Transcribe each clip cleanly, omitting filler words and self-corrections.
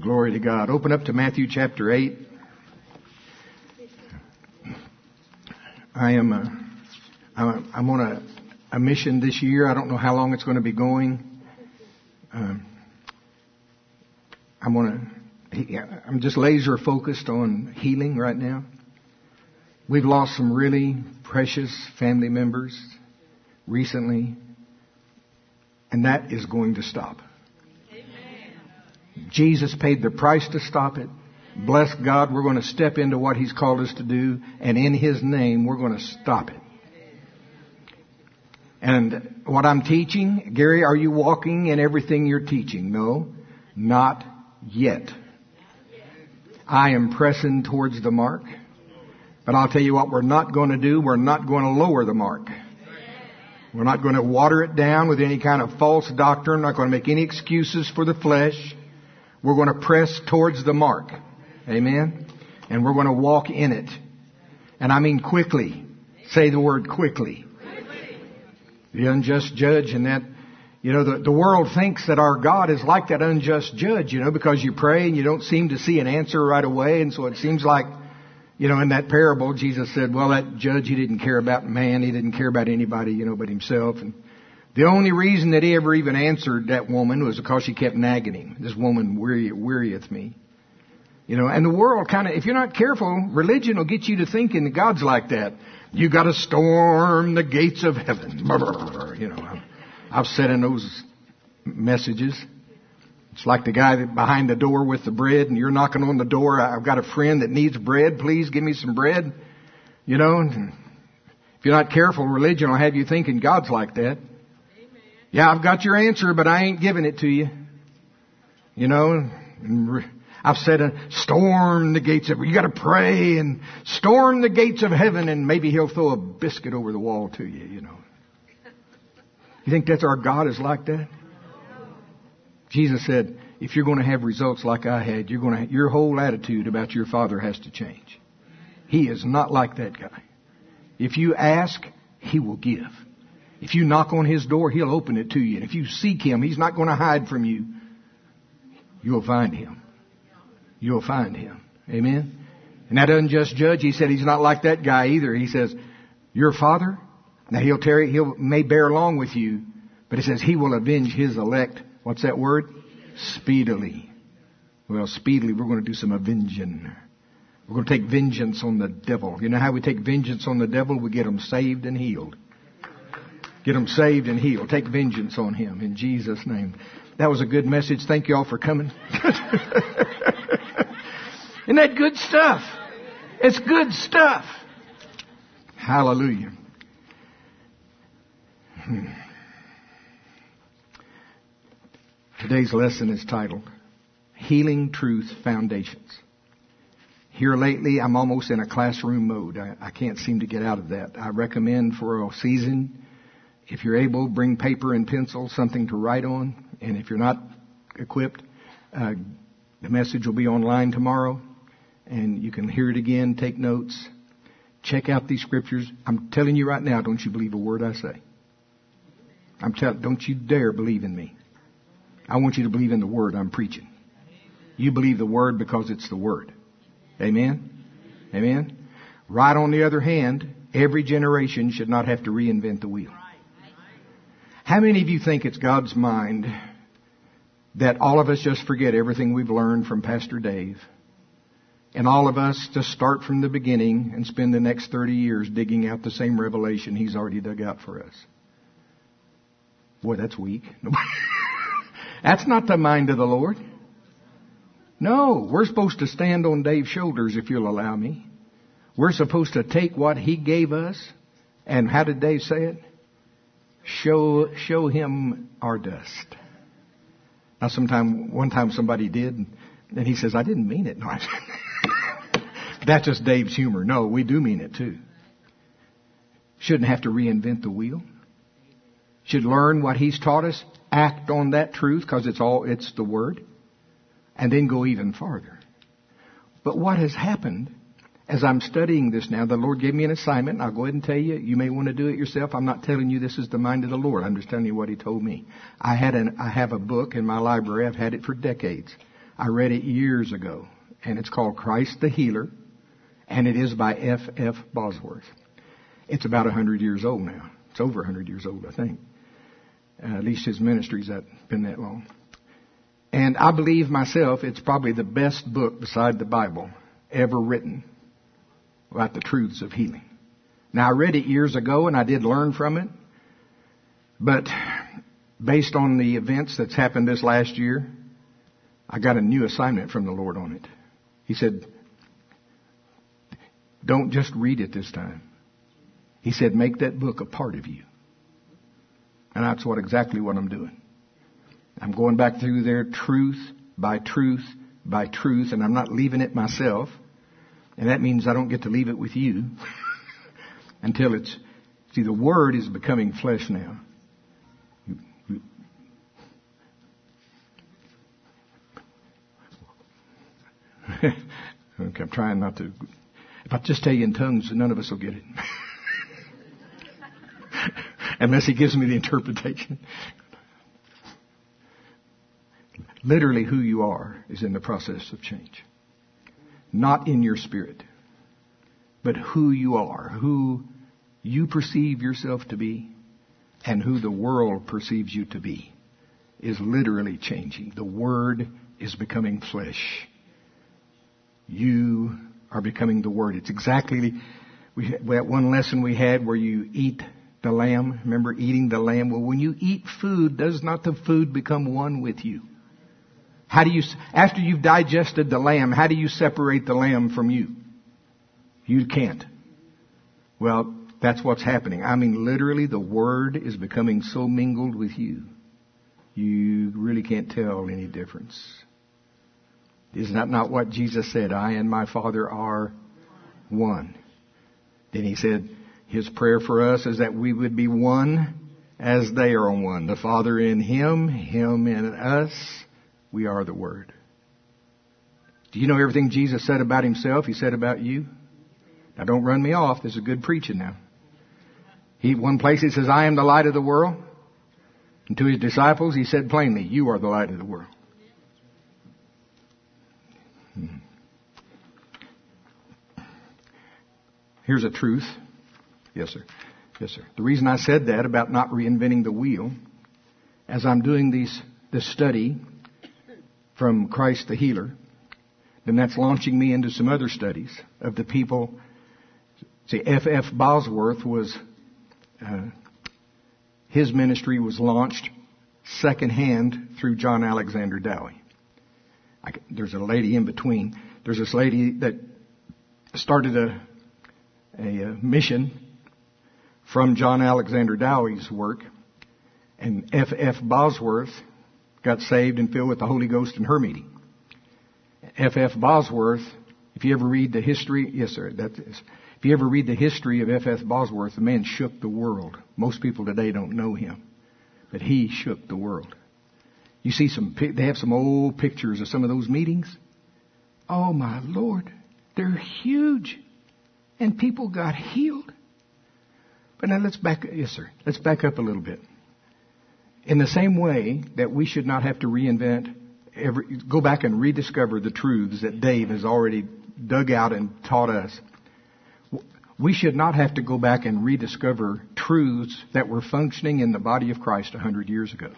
Glory to God. Open up to Matthew chapter 8. I'm on a mission this year. I don't know how long it's going to be going. I'm just laser focused on healing right now. We've lost some really precious family members recently, and that is going to stop. Amen. Jesus paid the price to stop it. Bless God, we're going to step into what He's called us to do, and in His name, we're going to stop it. And what I'm teaching, Gary, are you walking in everything you're teaching? No, not yet. I am pressing towards the mark. But I'll tell you what we're not going to do. We're not going to lower the mark. We're not going to water it down with any kind of false doctrine. We're not going to make any excuses for the flesh. We're going to press towards the mark. Amen? And we're going to walk in it. And I mean quickly. Say the word quickly. The unjust judge, and that, the world thinks that our God is like that unjust judge, because you pray and you don't seem to see an answer right away. And so it seems like, in that parable, Jesus said, well, that judge, he didn't care about man. He didn't care about anybody, but himself. And the only reason that he ever even answered that woman was because she kept nagging him. This woman wearieth me. And the world if you're not careful, religion will get you to thinking that God's like that. You got to storm the gates of heaven. I've said in those messages. It's like the guy behind the door with the bread, and you're knocking on the door. I've got a friend that needs bread. Please give me some bread. And if you're not careful, religion will have you thinking God's like that. Amen. Yeah, I've got your answer, but I ain't giving it to you. I've said, storm the gates of, you got to pray and storm the gates of heaven, and maybe He'll throw a biscuit over the wall to you. You think that's our God is like that? Jesus said, if you're going to have results like I had, your whole attitude about your Father has to change. He is not like that guy. If you ask, He will give. If you knock on His door, He'll open it to you. And if you seek Him, He's not going to hide from you. You'll find Him. You'll find Him. Amen? And that unjust judge, he said he's not like that guy either. He says, your Father, now He may bear along with you, but He says He will avenge His elect. What's that word? Speedily. Well, speedily we're going to do some avenging. We're going to take vengeance on the devil. You know how we take vengeance on the devil? We get them saved and healed. Get them saved and healed. Take vengeance on him in Jesus' name. That was a good message. Thank you all for coming. Isn't that good stuff? It's good stuff. Hallelujah. Today's lesson is titled, Healing Truth Foundations. Here lately, I'm almost in a classroom mode. I can't seem to get out of that. I recommend for a season, if you're able, bring paper and pencil, something to write on. And if you're not equipped, the message will be online tomorrow. And you can hear it again, take notes, check out these scriptures. I'm telling you right now, don't you believe a word I say. Don't you dare believe in me. I want you to believe in the word I'm preaching. You believe the word because it's the word. Amen? Amen? Right on the other hand, every generation should not have to reinvent the wheel. How many of you think it's God's mind that all of us just forget everything we've learned from Pastor Dave, and all of us just start from the beginning and spend the next 30 years digging out the same revelation He's already dug out for us? Boy, that's weak. That's not the mind of the Lord. No, we're supposed to stand on Dave's shoulders, if you'll allow me. We're supposed to take what He gave us, and how did Dave say it? Show Him our dust. Now, one time somebody did, and he says, I didn't mean it. No, that's just Dave's humor. No, we do mean it too. Shouldn't have to reinvent the wheel. Should learn what He's taught us, act on that truth, because it's the Word, and then go even farther. But what has happened, as I'm studying this now, the Lord gave me an assignment, and I'll go ahead and tell you, you may want to do it yourself. I'm not telling you this is the mind of the Lord. I'm just telling you what He told me. I have a book in my library. I've had it for decades. I read it years ago, and it's called Christ the Healer, and it is by F. F. Bosworth. It's about 100 years old now. It's over 100 years old, I think. At least his ministry's been that long. And I believe myself it's probably the best book beside the Bible ever written about the truths of healing. Now, I read it years ago, and I did learn from it. But based on the events that's happened this last year, I got a new assignment from the Lord on it. He said, don't just read it this time. He said, make that book a part of you. And that's exactly what I'm doing. I'm going back through there truth by truth by truth, and I'm not leaving it myself. And that means I don't get to leave it with you until see, the Word is becoming flesh now. Okay, I'm trying not to. If I just tell you in tongues, none of us will get it. Unless he gives me the interpretation. Literally who you are is in the process of change. Not in your spirit, but who you are, who you perceive yourself to be, and who the world perceives you to be is literally changing. The Word is becoming flesh. You are becoming the Word. It's exactly that one lesson we had where you eat the lamb. Remember eating the lamb? Well, when you eat food, does not the food become one with you? How do you, after you've digested the lamb, how do you separate the lamb from you? You can't. Well, that's what's happening. I mean, literally, the Word is becoming so mingled with you, you really can't tell any difference. Is that not what Jesus said? I and my Father are one. Then he said, his prayer for us is that we would be one as they are one. The Father in him, him in us. We are the Word. Do you know everything Jesus said about himself? He said about you. Now don't run me off. This is good preaching now. One place he says, I am the light of the world. And to his disciples he said plainly, you are the light of the world. Here's a truth. Yes, sir. Yes, sir. The reason I said that about not reinventing the wheel, as I'm doing this study from Christ the Healer, then that's launching me into some other studies of the people. See, F. F. Bosworth was, his ministry was launched secondhand through John Alexander Dowie. There's a lady in between. There's this lady that started a mission from John Alexander Dowie's work, and F. F. Bosworth got saved and filled with the Holy Ghost in her meeting. F. F. Bosworth, if you ever read the history, yes sir, that is. If you ever read the history of F. F. Bosworth, the man shook the world. Most people today don't know him, but he shook the world. You see they have some old pictures of some of those meetings. Oh my Lord, they're huge. And people got healed. But now let's back up a little bit. In the same way that we should not have to go back and rediscover the truths that Dave has already dug out and taught us. We should not have to go back and rediscover truths that were functioning in the body of Christ 100 years ago.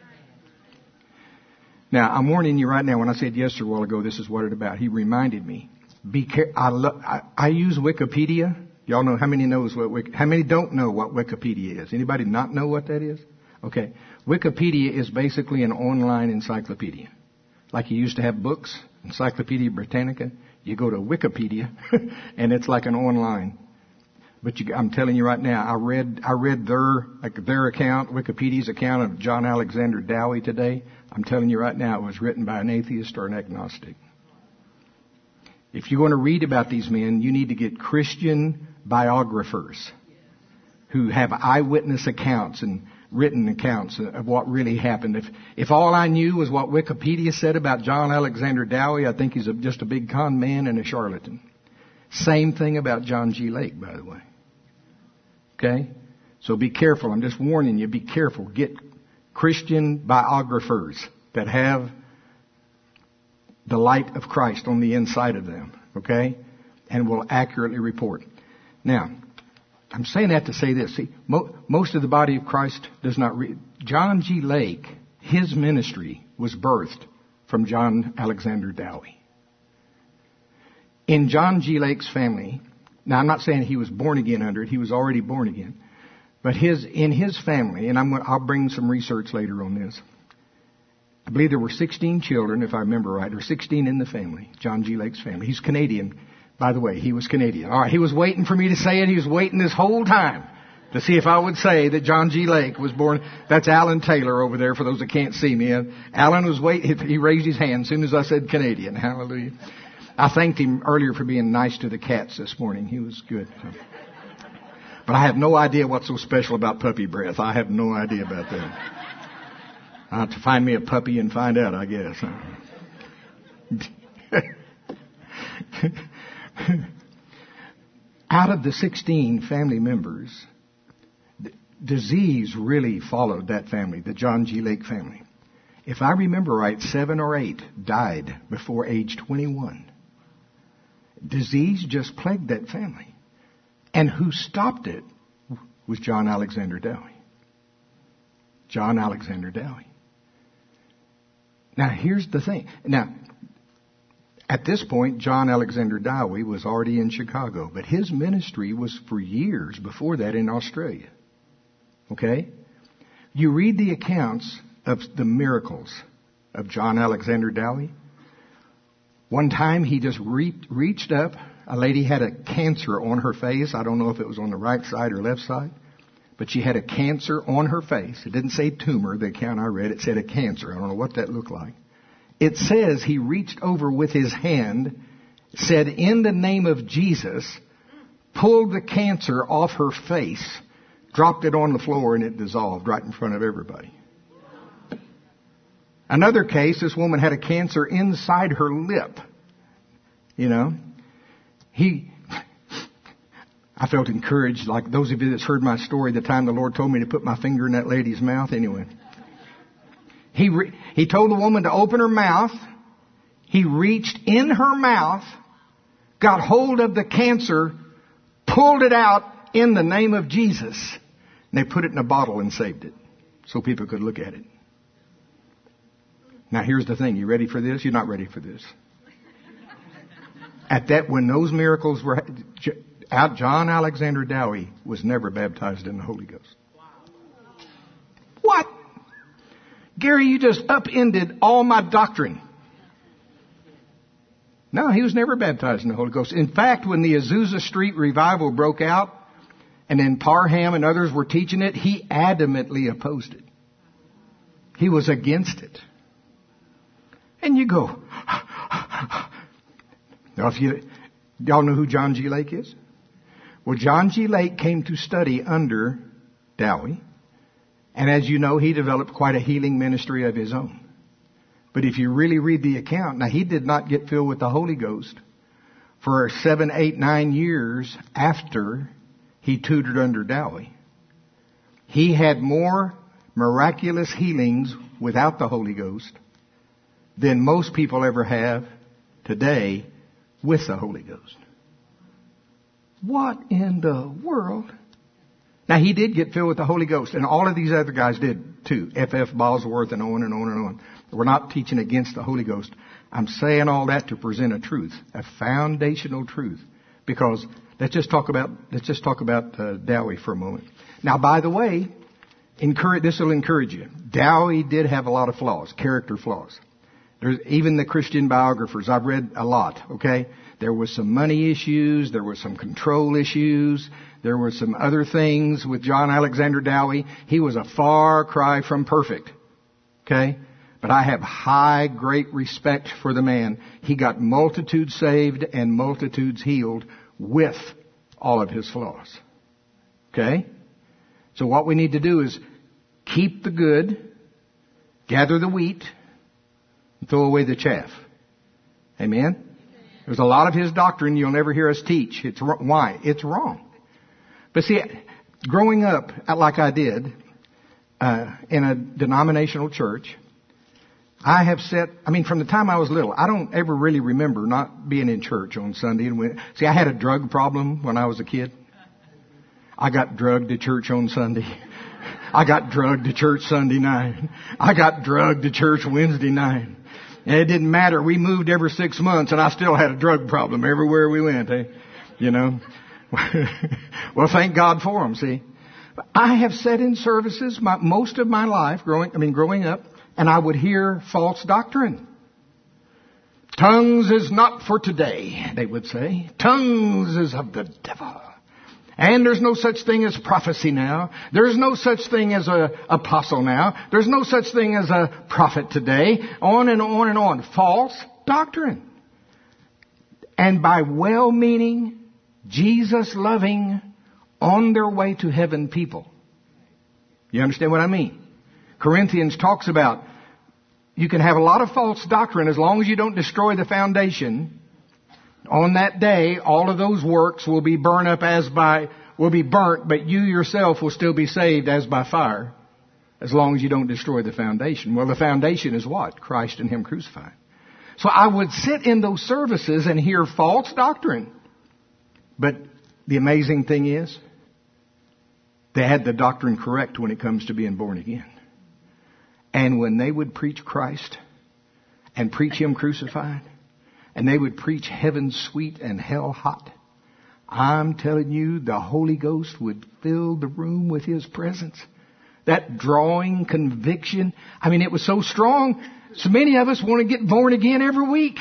Now, I'm warning you right now, when I said yes a while ago, this is what it's about. He reminded me. I use Wikipedia. Y'all know how many how many don't know what Wikipedia is? Anybody not know what that is? Okay. Wikipedia is basically an online encyclopedia. Like you used to have books, Encyclopedia Britannica. You go to Wikipedia and it's like an online. But I'm telling you right now, I read their account, Wikipedia's account of John Alexander Dowie today. I'm telling you right now, it was written by an atheist or an agnostic. If you're going to read about these men, you need to get Christian biographers who have eyewitness accounts and written accounts of what really happened. If all I knew was what Wikipedia said about John Alexander Dowie, I think he's just a big con man and a charlatan. Same thing about John G. Lake, by the way. Okay? So be careful. I'm just warning you, be careful. Get Christian biographers that have the light of Christ on the inside of them, okay? And will accurately report. Now, I'm saying that to say this. See, most of the body of Christ does not read. John G. Lake, his ministry was birthed from John Alexander Dowie. In John G. Lake's family, now I'm not saying he was born again under it, he was already born again, but in his family, and I'll bring some research later on this, I believe there were 16 children, if I remember right, or 16 in the family, John G. Lake's family. He's Canadian, by the way, he was Canadian. All right, he was waiting for me to say it, he was waiting this whole time to see if I would say that John G. Lake was born. That's Alan Taylor over there, for those that can't see me. Alan was waiting, he raised his hand as soon as I said Canadian. Hallelujah. I thanked him earlier for being nice to the cats this morning. He was good. But I have no idea what's so special about puppy breath. I have no idea about that. I'll have to find me a puppy and find out, I guess. Out of the 16 family members, disease really followed that family, the John G. Lake family. If I remember right, 7 or 8 died before age 21. Disease just plagued that family. And who stopped it was John Alexander Dowie. John Alexander Dowie. Now, here's the thing. Now, at this point, John Alexander Dowie was already in Chicago, but his ministry was for years before that in Australia. Okay? You read the accounts of the miracles of John Alexander Dowie. One time he just reached up. A lady had a cancer on her face. I don't know if it was on the right side or left side, but she had a cancer on her face. It didn't say tumor, the account I read. It said a cancer. I don't know what that looked like. It says he reached over with his hand, said, "In the name of Jesus," pulled the cancer off her face, dropped it on the floor, and it dissolved right in front of everybody. Another case, this woman had a cancer inside her lip. You know, I felt encouraged, like those of you that's heard my story, the time the Lord told me to put my finger in that lady's mouth. Anyway, he told the woman to open her mouth. He reached in her mouth, got hold of the cancer, pulled it out in the name of Jesus, and they put it in a bottle and saved it so people could look at it. Now here's the thing. You ready for this? You're not ready for this. When those miracles were out, John Alexander Dowie was never baptized in the Holy Ghost. What? Gary, you just upended all my doctrine. No, he was never baptized in the Holy Ghost. In fact, when the Azusa Street revival broke out, and then Parham and others were teaching it, he adamantly opposed it. He was against it. And you go, now y'all know who John G. Lake is? Well, John G. Lake came to study under Dowie. And as you know, he developed quite a healing ministry of his own. But if you really read the account, now he did not get filled with the Holy Ghost for 7, 8, 9 years after he tutored under Dowie. He had more miraculous healings without the Holy Ghost than most people ever have today with the Holy Ghost. What in the world? Now, he did get filled with the Holy Ghost, and all of these other guys did too. F.F. Bosworth and on and on and on. We're not teaching against the Holy Ghost. I'm saying all that to present a truth, a foundational truth. Because let's just talk about Dowie for a moment. Now, by the way, this will encourage you. Dowie did have a lot of flaws, character flaws. There's even the Christian biographers. I've read a lot, okay? There was some money issues. There were some control issues. There were some other things with John Alexander Dowie. He was a far cry from perfect, okay? But I have great respect for the man. He got multitudes saved and multitudes healed with all of his flaws, okay? So what we need to do is keep the good, gather the wheat, throw away the chaff. Amen? There's a lot of his doctrine you'll never hear us teach. Why? It's wrong. But see, growing up like I did in a denominational church, I have sat, from the time I was little, I don't ever really remember not being in church on Sunday. See, I had a drug problem when I was a kid. I got drugged to church on Sunday. I got drugged to church Sunday night. I got drugged to church Wednesday night. And it didn't matter. We moved every 6 months and I still had a drug problem everywhere we went. You know. Well, thank God for them, see. I have sat in services most of my life growing up, and I would hear false doctrine. Tongues is not for today, they would say. Tongues is of the devil. And there's no such thing as prophecy now. There's no such thing as an apostle now. There's no such thing as a prophet today. On and on and on. False doctrine. And by well-meaning, Jesus-loving, on their way to heaven people. You understand what I mean? Corinthians talks about you can have a lot of false doctrine as long as you don't destroy the foundation. On that day, all of those works will be burnt up will be burnt, but you yourself will still be saved as by fire, as long as you don't destroy the foundation. Well, the foundation is what? Christ and Him crucified. So I would sit in those services and hear false doctrine. But the amazing thing is, they had the doctrine correct when it comes to being born again. And when they would preach Christ and preach Him crucified, and they would preach heaven sweet and hell hot, I'm telling you, the Holy Ghost would fill the room with His presence. That drawing conviction, it was so strong, so many of us want to get born again every week.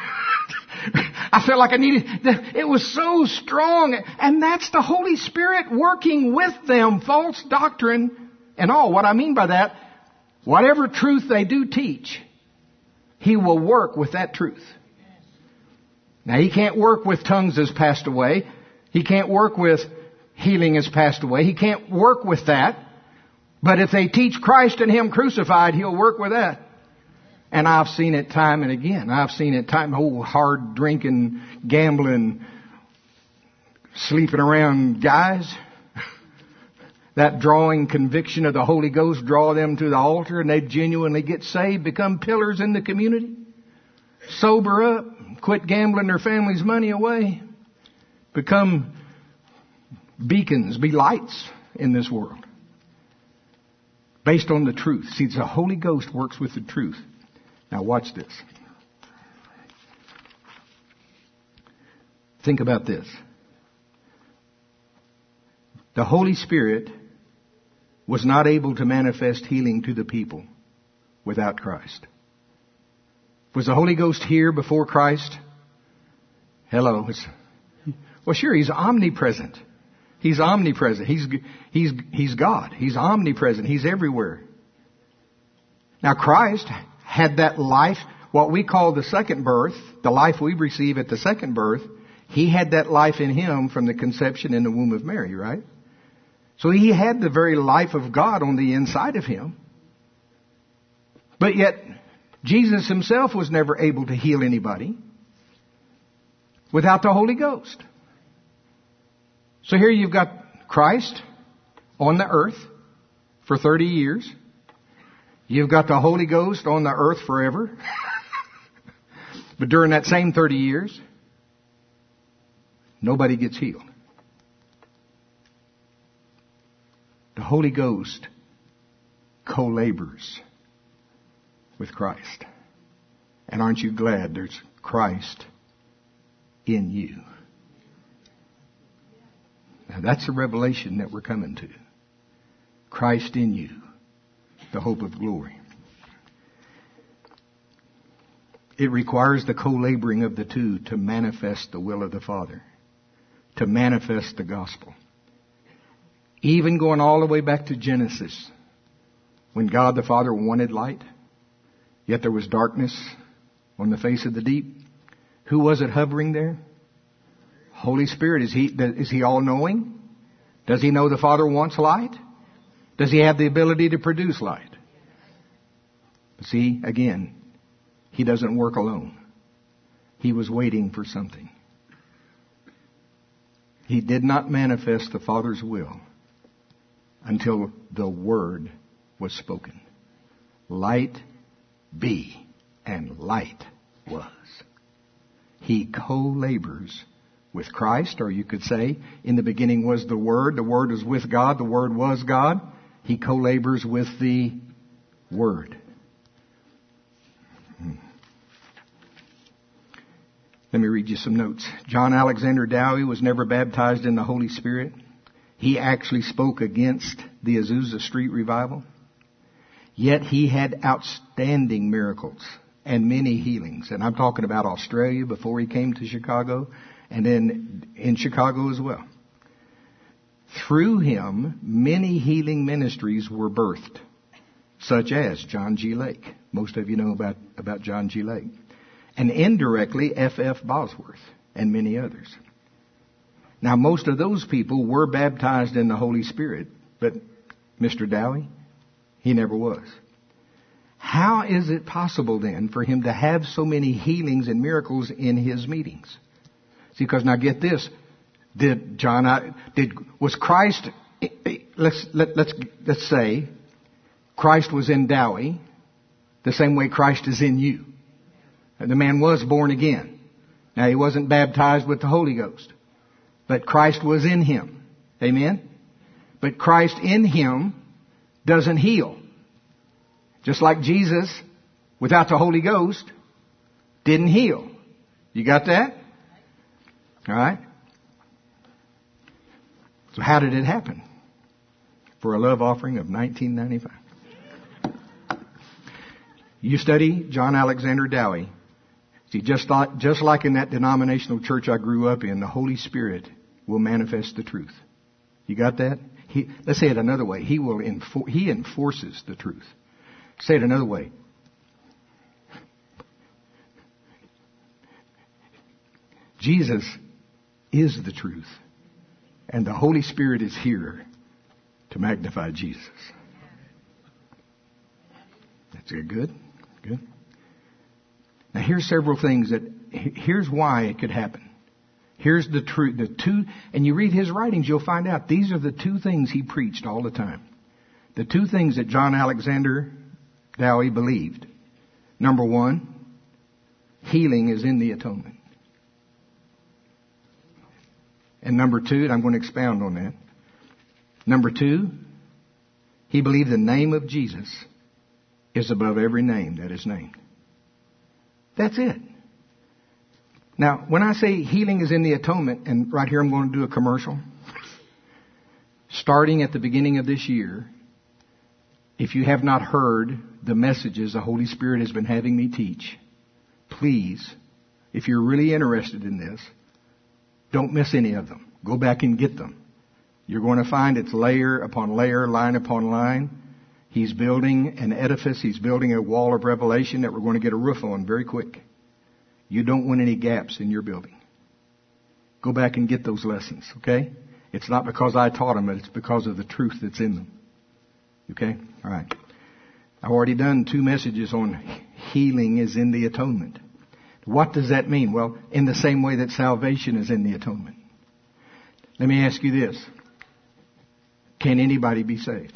I felt like I needed, it was so strong. And that's the Holy Spirit working with them, false doctrine and all. What I mean by that, whatever truth they do teach, He will work with that truth. Now, He can't work with tongues has passed away. He can't work with healing has passed away. He can't work with that. But if they teach Christ and Him crucified, He'll work with that. And I've seen it time and again. Hard drinking, gambling, sleeping around guys. That drawing conviction of the Holy Ghost draw them to the altar, and they genuinely get saved, become pillars in the community. Sober up, quit gambling their family's money away, become beacons, be lights in this world. Based on the truth. See, the Holy Ghost works with the truth. Now watch this. Think about this. The Holy Spirit was not able to manifest healing to the people without Christ. Was the Holy Ghost here before Christ? Hello. Well, sure, He's omnipresent. He's omnipresent. He's God. He's omnipresent. He's everywhere. Now, Christ had that life, what we call the second birth, the life we receive at the second birth. He had that life in Him from the conception in the womb of Mary, right? So He had the very life of God on the inside of Him. But yet, Jesus Himself was never able to heal anybody without the Holy Ghost. So here you've got Christ on the earth for 30 years. You've got the Holy Ghost on the earth forever. But during that same 30 years, nobody gets healed. The Holy Ghost co-labors with Christ. And aren't you glad there's Christ in you? Now that's the revelation that we're coming to. Christ in you, the hope of glory. It requires the co-laboring of the two to manifest the will of the Father, to manifest the gospel. Even going all the way back to Genesis, when God the Father wanted light, yet there was darkness on the face of the deep. Who was it hovering there? Holy Spirit. Is He all-knowing? Does He know the Father wants light? Does He have the ability to produce light? But see, again, He doesn't work alone. He was waiting for something. He did not manifest the Father's will until the Word was spoken. Light be, and light was. He co-labors with Christ, or you could say, in the beginning was the Word was with God, the Word was God. He co-labors with the Word. Let me read you some notes. John Alexander Dowie was never baptized in the Holy Spirit. He actually spoke against the Azusa Street revival. Yet he had outstanding miracles and many healings. And I'm talking about Australia before he came to Chicago, and then in Chicago as well. Through him, many healing ministries were birthed, such as John G. Lake. Most of you know about John G. Lake. And indirectly, F.F. Bosworth and many others. Now, most of those people were baptized in the Holy Spirit, but Mr. Dowie, he never was. How is it possible then for him to have so many healings and miracles in his meetings? See, because now get this. Was Christ, let's say Christ was in Dowie the same way Christ is in you. And the man was born again. Now he wasn't baptized with the Holy Ghost, but Christ was in him. Amen? But Christ in him doesn't heal. Just like Jesus, without the Holy Ghost, didn't heal. You got that? All right. So how did it happen? For a love offering of $19.95. You study John Alexander Dowie. See, just like in that denominational church I grew up in, the Holy Spirit will manifest the truth. You got that? Let's say it another way. He enforces the truth. Say it another way. Jesus is the truth. And the Holy Spirit is here to magnify Jesus. That's good? Good. Now here's several things here's why it could happen. Here's the truth. And you read his writings, you'll find out these are the two things he preached all the time. The two things that John Alexander Dowie believed. Number one, healing is in the atonement. And number two, and I'm going to expound on that. Number two, he believed the name of Jesus is above every name that is named. That's it. Now, when I say healing is in the atonement, and right here I'm going to do a commercial. Starting at the beginning of this year, if you have not heard the messages the Holy Spirit has been having me teach, please, if you're really interested in this, don't miss any of them. Go back and get them. You're going to find it's layer upon layer, line upon line. He's building an edifice. He's building a wall of revelation that we're going to get a roof on very quick. You don't want any gaps in your building. Go back and get those lessons, okay? It's not because I taught them, but it's because of the truth that's in them. Okay? All right. I've already done 2 messages on healing is in the atonement. What does that mean? Well, in the same way that salvation is in the atonement. Let me ask you this. Can anybody be saved?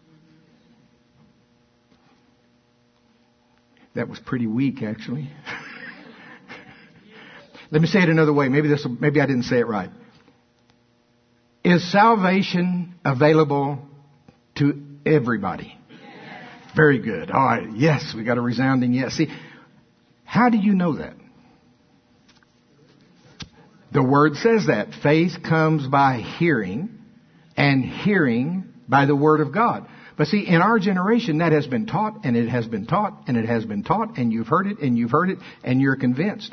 That was pretty weak, actually. Let me say it another way. Maybe I didn't say it right. Is salvation available to everybody? Yes. Very good. All right. Yes, we got a resounding yes. See, how do you know that? The Word says that. Faith comes by hearing, and hearing by the Word of God. But see, in our generation, that has been taught, and it has been taught, and it has been taught, and you've heard it, and you've heard it, and you're convinced.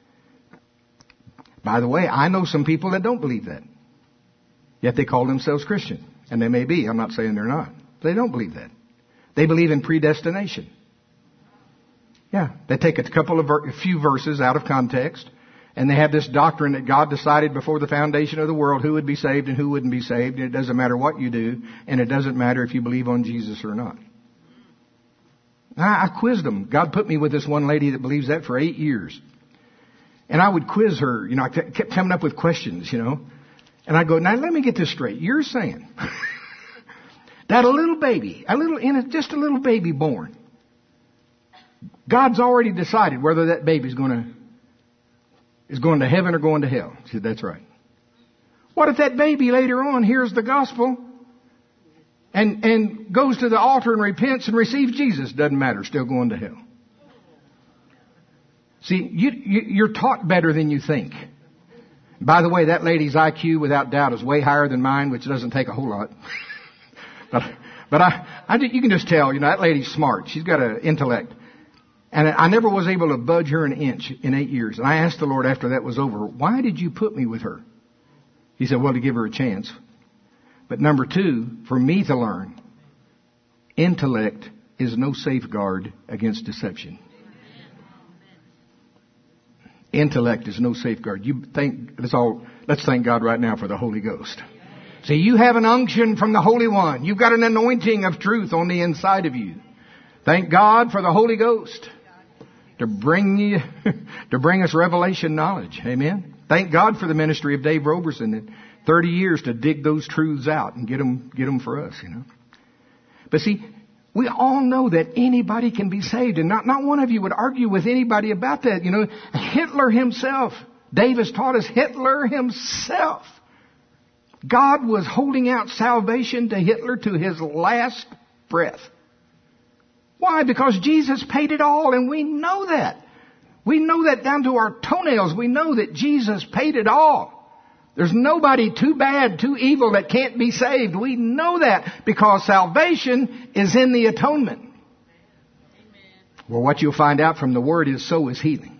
By the way, I know some people that don't believe that. Yet they call themselves Christian. And they may be. I'm not saying they're not. They don't believe that. They believe in predestination. Yeah. They take a few verses out of context, and they have this doctrine that God decided before the foundation of the world who would be saved and who wouldn't be saved. And it doesn't matter what you do, and it doesn't matter if you believe on Jesus or not. I quizzed them. God put me with this one lady that believes that for 8 years. And I would quiz her. I kept coming up with questions, And I'd go, now let me get this straight. You're saying that a little baby, just a little baby born, God's already decided whether that baby's is going to heaven or going to hell. She said, that's right. What if that baby later on hears the gospel and goes to the altar and repents and receives Jesus? Doesn't matter, still going to hell. See, you're taught better than you think. By the way, that lady's IQ, without doubt, is way higher than mine, which doesn't take a whole lot. But you can just tell, that lady's smart. She's got an intellect. And I never was able to budge her an inch in 8 years. And I asked the Lord after that was over, why did you put me with her? He said, well, to give her a chance. But number 2, for me to learn, intellect is no safeguard against deception. Intellect is no safeguard. Let's thank God right now for the Holy Ghost. See, you have an unction from the Holy One. You've got an anointing of truth on the inside of you. Thank God for the Holy Ghost to bring us revelation knowledge. Amen. Thank God for the ministry of Dave Roberson in 30 years to dig those truths out and get them for us, But see, we all know that anybody can be saved, and not one of you would argue with anybody about that. Hitler himself, Davis taught us, Hitler himself, God was holding out salvation to Hitler to his last breath. Why? Because Jesus paid it all, and we know that. We know that down to our toenails. We know that Jesus paid it all. There's nobody too bad, too evil that can't be saved. We know that because salvation is in the atonement. Amen. Well, what you'll find out from the Word is so is healing.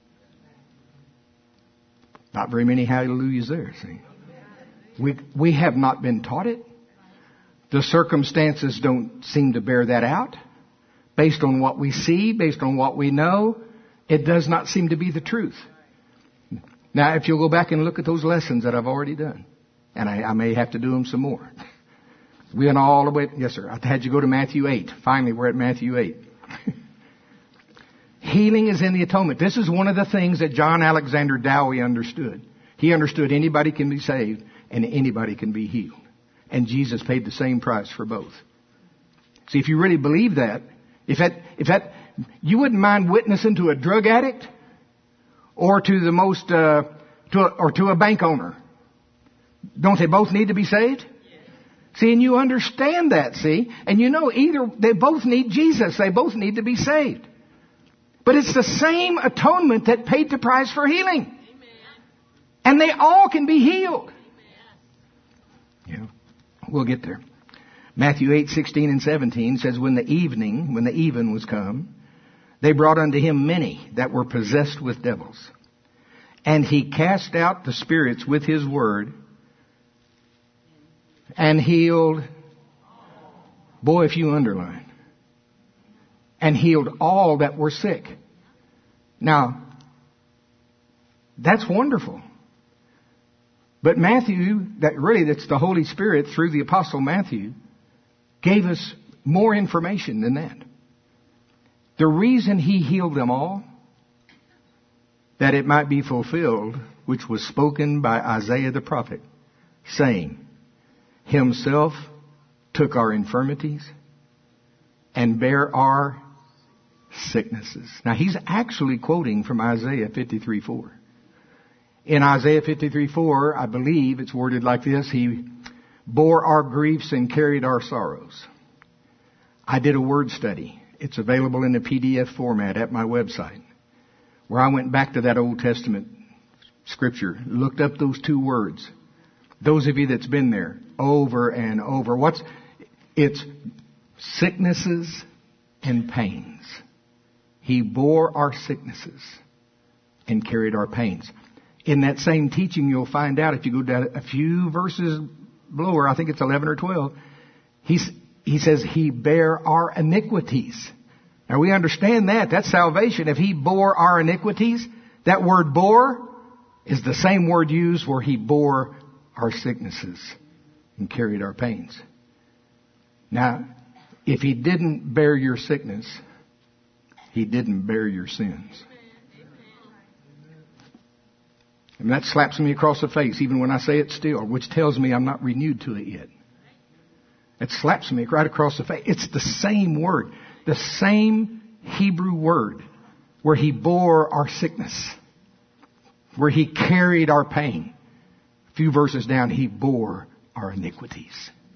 Not very many hallelujahs there, see. We have not been taught it. The circumstances don't seem to bear that out. Based on what we see, based on what we know, it does not seem to be the truth. Now, if you'll go back and look at those lessons that I've already done, and I may have to do them some more. We went all the way, yes sir, I had you go to Matthew 8. Finally, we're at Matthew 8. Healing is in the atonement. This is one of the things that John Alexander Dowie understood. He understood anybody can be saved and anybody can be healed. And Jesus paid the same price for both. See, if you really believe that, if that, you wouldn't mind witnessing to a drug addict or to the most, to a bank owner. Don't they both need to be saved? Yes. See, and you understand that, see? And either they both need Jesus. They both need to be saved. But it's the same atonement that paid the price for healing. Amen. And they all can be healed. Amen. Yeah, we'll get there. Matthew 8:16 and 17 says, when the even was come, they brought unto him many that were possessed with devils. And he cast out the spirits with his word and healed. Boy, if you underline. And healed all that were sick. Now, that's wonderful. But Matthew, that's the Holy Spirit through the Apostle Matthew, gave us more information than that. The reason he healed them all, that it might be fulfilled, which was spoken by Isaiah the prophet, saying, himself took our infirmities and bare our sicknesses. Now he's actually quoting from Isaiah 53:4. In Isaiah 53:4, I believe it's worded like this, he bore our griefs and carried our sorrows. I did a word study. It's available in a PDF format at my website, where I went back to that Old Testament scripture, looked up those two words. Those of you that's been there over and over. It's sicknesses and pains. He bore our sicknesses and carried our pains. In that same teaching, you'll find out, if you go down a few verses lower, I think it's 11 or 12, he says he bare our iniquities. Now we understand that. That's salvation. If he bore our iniquities, that word bore is the same word used where he bore our sicknesses and carried our pains. Now, if he didn't bear your sickness, he didn't bear your sins. And that slaps me across the face even when I say it still, which tells me I'm not renewed to it yet. It slaps me right across the face. It's the same word. The same Hebrew word where He bore our sickness, where He carried our pain. A few verses down, He bore our iniquities.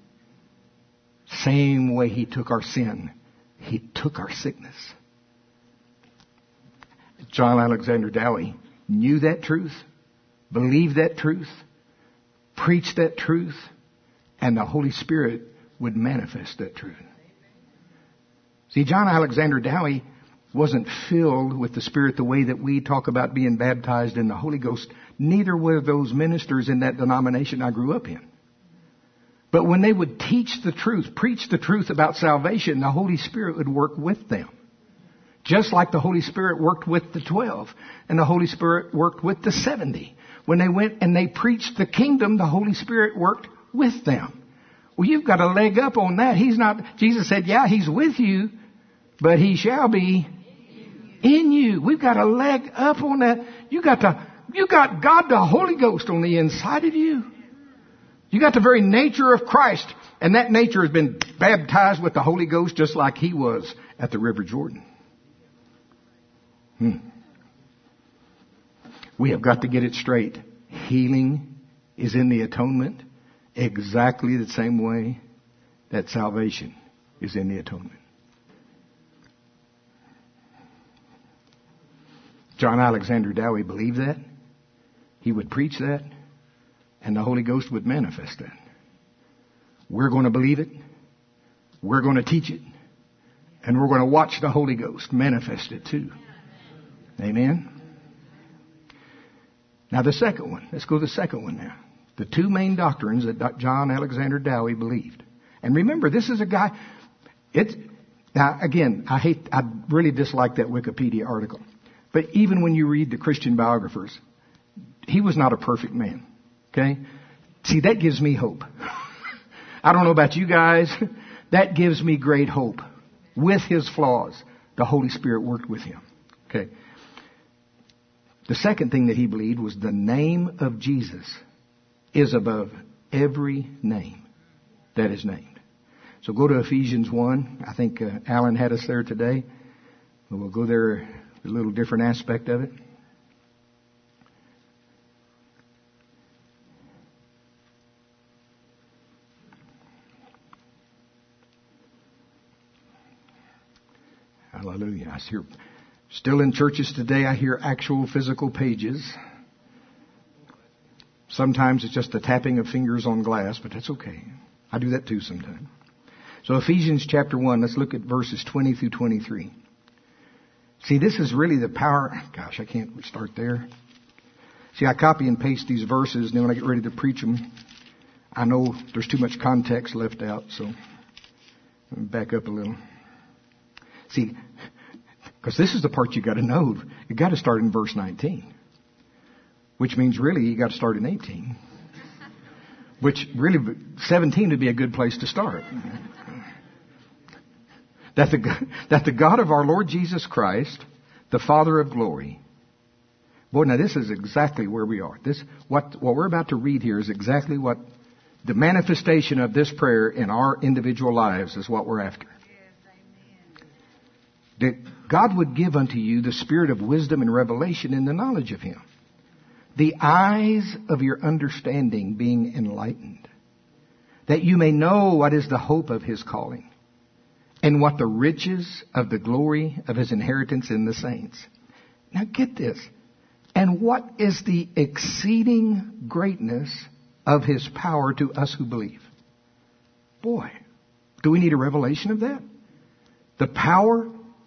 Same way He took our sin, He took our sickness. John Alexander Dowie knew that truth, believed that truth, preached that truth, and the Holy Spirit would manifest that truth. See, John Alexander Dowie wasn't filled with the Spirit the way that we talk about being baptized in the Holy Ghost. Neither were those ministers in that denomination I grew up in. But when they would teach the truth, preach the truth about salvation, the Holy Spirit would work with them. Just like the Holy Spirit worked with the 12 and the Holy Spirit worked with the 70. When they went and they preached the kingdom, the Holy Spirit worked with them. Well, you've got a leg up on that. Jesus said, yeah, He's with you, but He shall be in you. We've got a leg up on that. You got God, the Holy Ghost on the inside of you. You got the very nature of Christ, and that nature has been baptized with the Holy Ghost just like He was at the River Jordan. We have got to get it straight. Healing is in the atonement exactly the same way that salvation is in the atonement. John Alexander Dowie believed that. He would preach that, and the Holy Ghost would manifest that. We're going to believe it. We're going to teach it. And we're going to watch the Holy Ghost manifest it too. Amen. Now the second one. Let's go to the second one now. The two main doctrines that John Alexander Dowie believed. And remember, this is a guy, now again, I really dislike that Wikipedia article. But even when you read the Christian biographers, he was not a perfect man. Okay? See, that gives me hope. I don't know about you guys. That gives me great hope. With his flaws, the Holy Spirit worked with him. Okay. The second thing that he believed was the name of Jesus is above every name that is named. So go to Ephesians 1. I think Alan had us there today. We'll go there, a little different aspect of it. Hallelujah. I hear, still in churches today, I hear actual physical pages. Sometimes it's just the tapping of fingers on glass, but that's okay. I do that too sometimes. So Ephesians chapter 1, let's look at verses 20 through 23. See, this is really the power. Gosh, I can't start there. See, I copy and paste these verses, and then when I get ready to preach them, I know there's too much context left out, so let me back up a little. See, because this is the part you got to know. You got to start in verse 19, which means really you got to start in 18, which really 17 would be a good place to start. That the God of our Lord Jesus Christ, the Father of glory. Boy, now this is exactly where we are. What we're about to read here is exactly what the manifestation of this prayer in our individual lives is what we're after. That God would give unto you the spirit of wisdom and revelation in the knowledge of Him. The eyes of your understanding being enlightened. That you may know what is the hope of His calling. And what the riches of the glory of His inheritance in the saints. Now get this. And what is the exceeding greatness of His power to us who believe? Boy, do we need a revelation of that? The power,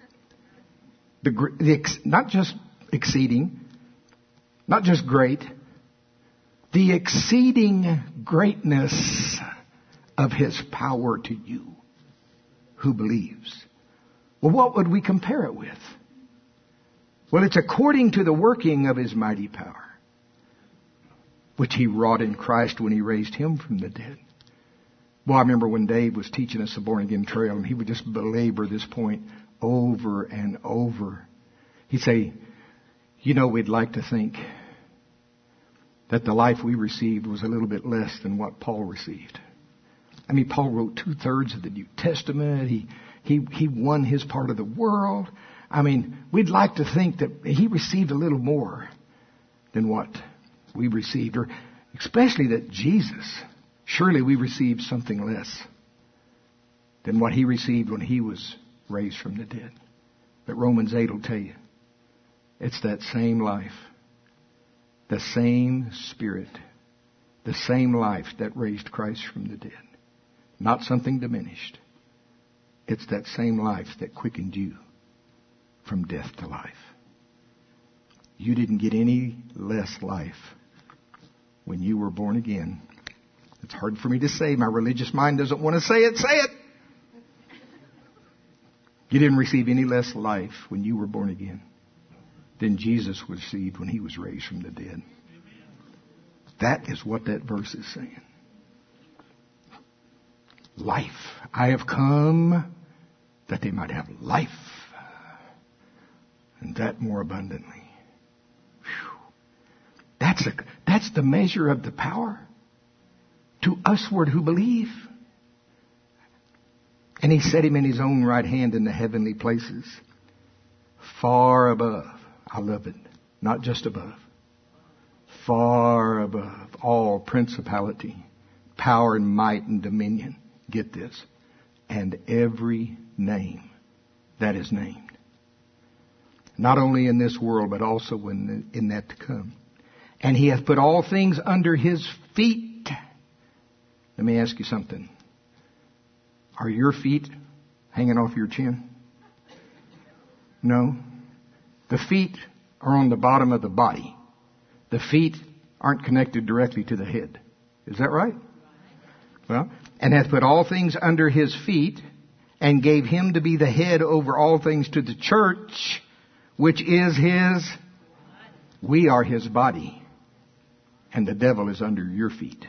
not just exceeding, not just great, the exceeding greatness of His power to you who believes. Well, what would we compare it with? Well, it's according to the working of His mighty power, which He wrought in Christ when He raised Him from the dead. Well, I remember when Dave was teaching us the Born Again Trail, and he would just belabor this point over and over. He'd say, we'd like to think that the life we received was a little bit less than what Paul received. I mean, Paul wrote 2/3 of the New Testament. He won his part of the world. I mean, we'd like to think that he received a little more than what we received, or especially that Jesus, surely we received something less than what he received when he was raised from the dead. But Romans 8 will tell you, it's that same life, the same Spirit, the same life that raised Christ from the dead. Not something diminished. It's that same life that quickened you from death to life. You didn't get any less life when you were born again. It's hard for me to say. My religious mind doesn't want to say it. Say it! You didn't receive any less life when you were born again than Jesus received when he was raised from the dead. That is what that verse is saying. Life. I have come that they might have life, and that more abundantly. Whew. That's the measure of the power to usward who believe. And he set him in his own right hand in the heavenly places, far above. I love it. Not just above. Far above all principality, power and might and dominion. Get this. And every name that is named. Not only in this world, but also in that to come. And he hath put all things under his feet. Let me ask you something. Are your feet hanging off your chin? No. The feet are on the bottom of the body. The feet aren't connected directly to the head. Is that right? Well, and hath put all things under his feet, and gave him to be the head over all things to the church, which is his. We are his body, and the devil is under your feet.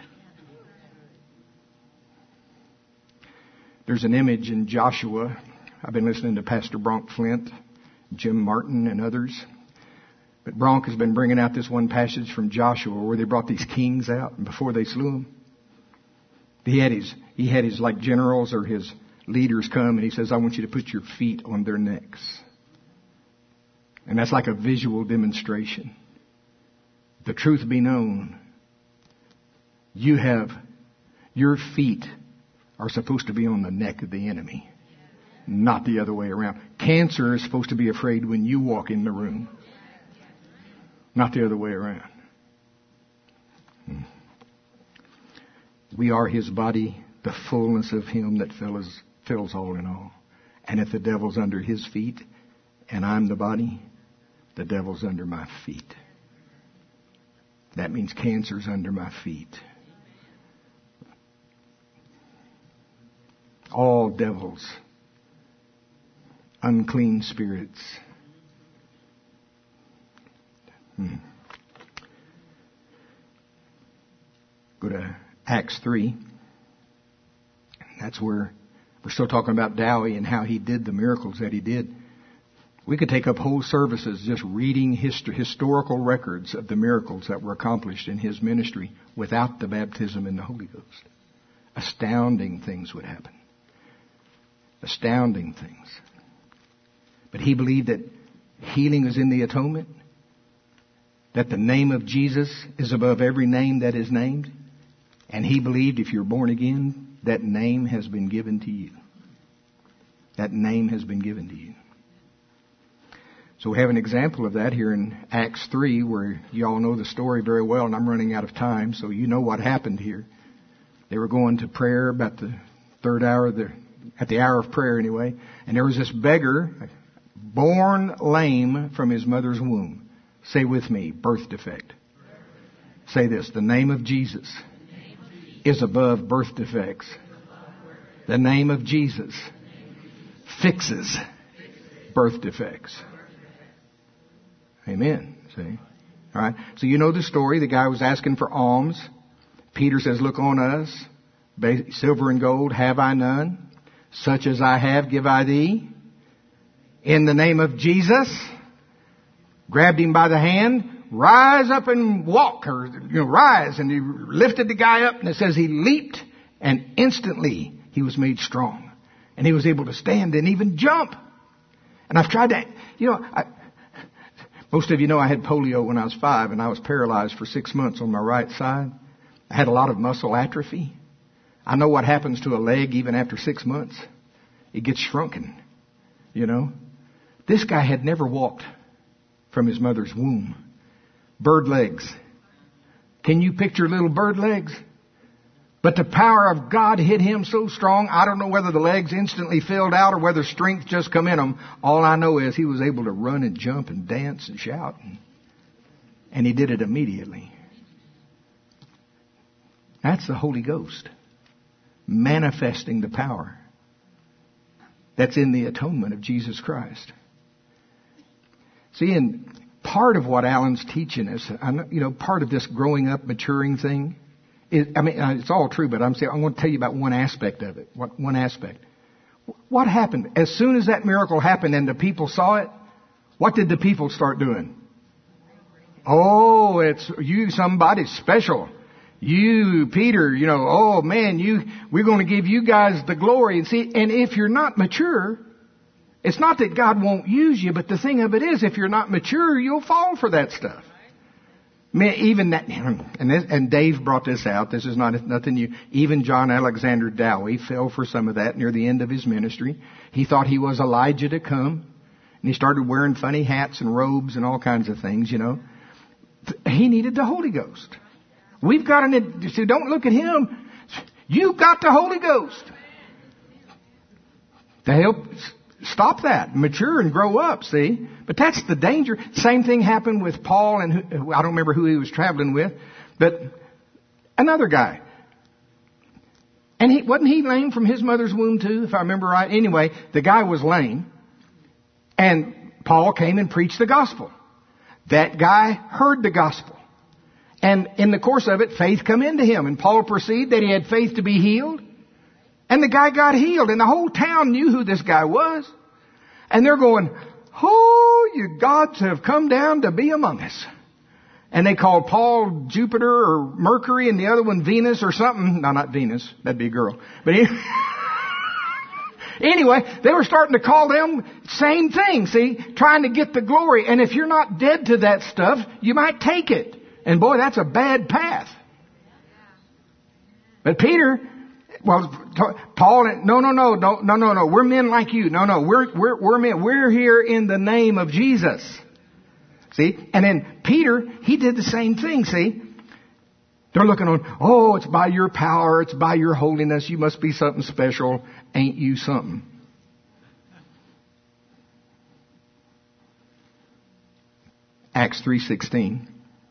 There's an image in Joshua. I've been listening to Pastor Bronk Flint, Jim Martin, and others. But Bronk has been bringing out this one passage from Joshua where they brought these kings out, and before they slew them, he had his like generals or his leaders come, and he says, I want you to put your feet on their necks. And that's like a visual demonstration. The truth be known, your feet are supposed to be on the neck of the enemy, not the other way around. Cancer is supposed to be afraid when you walk in the room, not the other way around. We are his body, the fullness of him that fills all in all. And if the devil's under his feet and I'm the body, the devil's under my feet. That means cancer's under my feet. All devils, unclean spirits. Go to Acts 3. That's where we're still talking about Dowie and how he did the miracles that he did. We could take up whole services just reading historical records of the miracles that were accomplished in his ministry without the baptism in the Holy Ghost. Astounding things would happen. Astounding things. But he believed that healing is in the atonement, that the name of Jesus is above every name that is named, and he believed if you're born again, that name has been given to you. That name has been given to you. So we have an example of that here in Acts 3, where you all know the story very well, and I'm running out of time, so you know what happened here. They were going to prayer about the third hour, at the hour of prayer anyway, and there was this beggar, born lame from his mother's womb. Say with me, birth defect. Say this, the name of Jesus is above birth defects. The name of Jesus fixes birth defects. Amen. See? All right. So you know the story. The guy was asking for alms. Peter says, look on us. Silver and gold have I none. Such as I have give I thee. In the name of Jesus. Grabbed him by the hand. Rise up and walk. Or, rise. And he lifted the guy up. And it says he leaped. And instantly he was made strong. And he was able to stand and even jump. And I've tried to, most of you know I had polio when I was 5 and I was paralyzed for 6 months on my right side. I had a lot of muscle atrophy. I know what happens to a leg even after 6 months. It gets shrunken, This guy had never walked from his mother's womb. Bird legs. Can you picture little bird legs? But the power of God hit him so strong, I don't know whether the legs instantly filled out or whether strength just come in him. All I know is he was able to run and jump and dance and shout. And he did it immediately. That's the Holy Ghost manifesting the power that's in the atonement of Jesus Christ. See, and part of what Alan's teaching us, part of this growing up, maturing thing, it's all true, but I'm going to tell you about one aspect of it. One aspect. What happened? As soon as that miracle happened and the people saw it, what did the people start doing? Oh, it's you, somebody special. You, Peter, oh man, we're going to give you guys the glory. And see, and if you're not mature, it's not that God won't use you, but the thing of it is, if you're not mature, you'll fall for that stuff. Even that, and Dave brought this out. This is nothing new. Even John Alexander Dowie fell for some of that near the end of his ministry. He thought he was Elijah to come, and he started wearing funny hats and robes and all kinds of things. He needed the Holy Ghost. We've got so don't look at him. You've got the Holy Ghost to help stop that, mature and grow up, see? But that's the danger. Same thing happened with Paul and I don't remember who he was traveling with, but another guy. And wasn't he lame from his mother's womb too, if I remember right? Anyway, the guy was lame and Paul came and preached the gospel. That guy heard the gospel. And in the course of it, faith come into him. And Paul perceived that he had faith to be healed. And the guy got healed. And the whole town knew who this guy was. And they're going, oh, you gods have come down to be among us. And they called Paul Jupiter or Mercury and the other one Venus or something. No, not Venus. That'd be a girl. But anyway, they were starting to call them same thing, see, trying to get the glory. And if you're not dead to that stuff, you might take it. And boy, that's a bad path. But Peter, Paul, no. We're men like you. No. We're men. We're here in the name of Jesus. See? And then Peter, he did the same thing, see? They're looking on, oh, it's by your power. It's by your holiness. You must be something special. Ain't you something? Acts 3:16.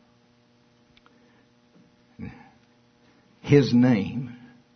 His name.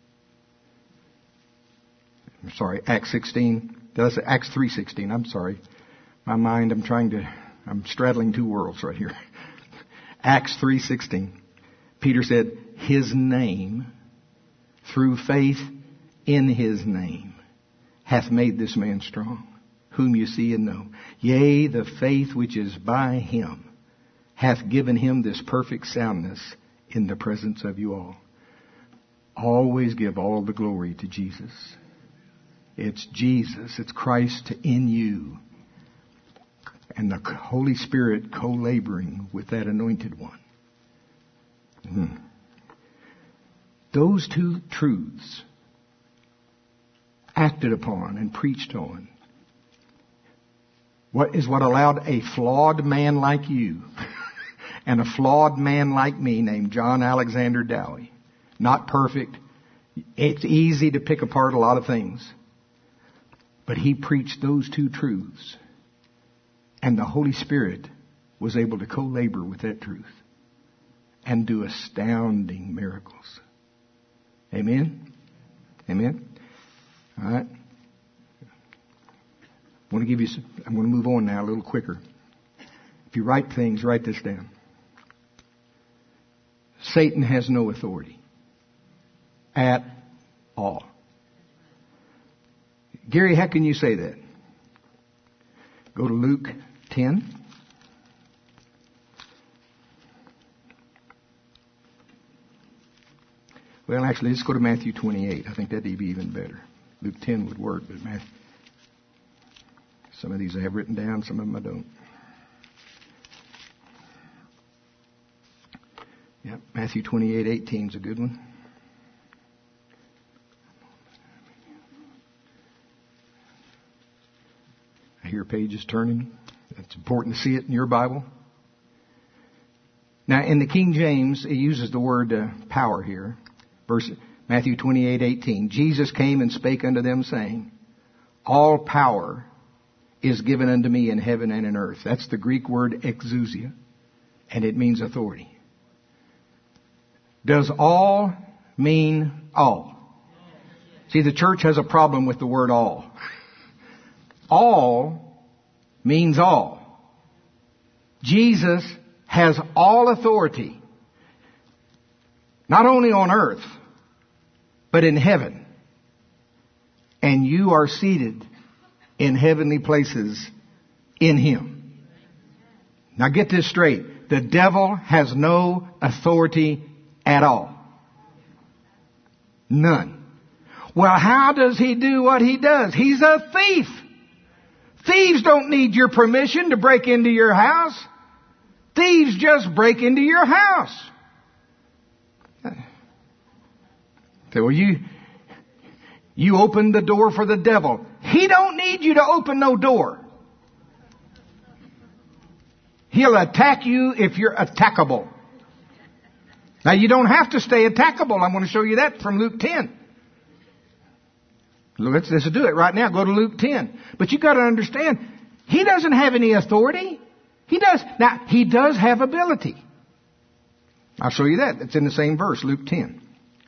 I'm sorry, Acts 16. That's Acts 3:16. I'm sorry. My mind, I'm straddling two worlds right here. Acts 3:16. Peter said, his name, through faith in his name, hath made this man strong, whom you see and know. Yea, the faith which is by him hath given him this perfect soundness in the presence of you all. Always give all the glory to Jesus. It's Jesus. It's Christ in you. And the Holy Spirit co-laboring with that anointed one. Those two truths acted upon and preached on. What allowed a flawed man like you and a flawed man like me named John Alexander Dowie. Not perfect. It's easy to pick apart a lot of things. But he preached those two truths. And the Holy Spirit was able to co-labor with that truth and do astounding miracles. Amen? Amen? All right. I'm going to move on now a little quicker. If you write things, write this down. Satan has no authority at all. Gary, how can you say that? Go to Luke 10. Well, actually, let's go to Matthew 28. I think that'd be even better. Luke 10 would work, but Matthew. Some of these I have written down, some of them I don't. Yeah, Matthew 28:18 is a good one. I hear pages turning. It's important to see it in your Bible. Now, in the King James, it uses the word power here. Matthew 28:18. Jesus came and spake unto them, saying, all power is given unto me in heaven and in earth. That's the Greek word exousia, and it means authority. Does all mean all? See, the church has a problem with the word all. All means all. Jesus has all authority, not only on earth, but in heaven. And you are seated in heavenly places in Him. Now get this straight. The devil has no authority at all. None. Well, how does he do what he does? He's a thief. Thieves don't need your permission to break into your house. Thieves just break into your house. So, well, you open the door for the devil. He don't need you to open no door. He'll attack you if you're attackable. Now, you don't have to stay attackable. I'm going to show you that from Luke 10. Let's do it right now. Go to Luke 10. But you got to understand, he doesn't have any authority. He does. Now, he does have ability. I'll show you that. It's in the same verse, Luke 10.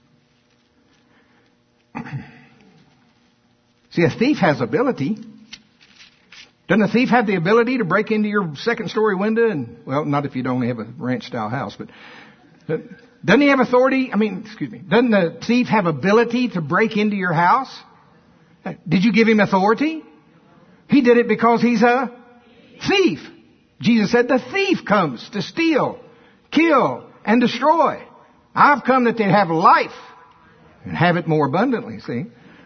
See, a thief has ability. Doesn't a thief have the ability to break into your second story window? And, well, not if you only have a ranch style house, but doesn't he have authority? Doesn't the thief have ability to break into your house? Did you give him authority? He did it because he's a thief. Jesus said the thief comes to steal, kill, and destroy. I've come that they have life and have it more abundantly, see.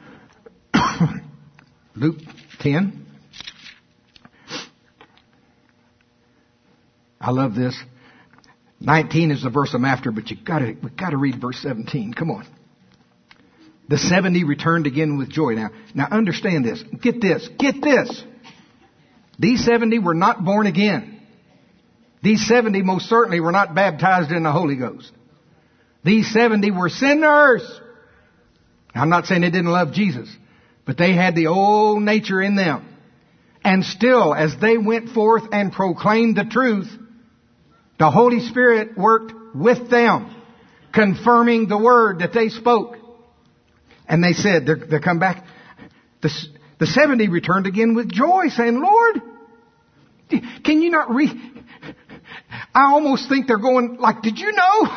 Luke 10. I love this. 19 is the verse I'm after, but we've got to read verse 17. Come on. The 70 returned again with joy. Now understand this. Get this. These 70 were not born again. These 70 most certainly were not baptized in the Holy Ghost. These 70 were sinners. I'm not saying they didn't love Jesus, but they had the old nature in them. And still, as they went forth and proclaimed the truth, the Holy Spirit worked with them, confirming the word that they spoke. And they said, they come back. The 70 returned again with joy, saying, Lord, can you not read? I almost think they're going like, did you know?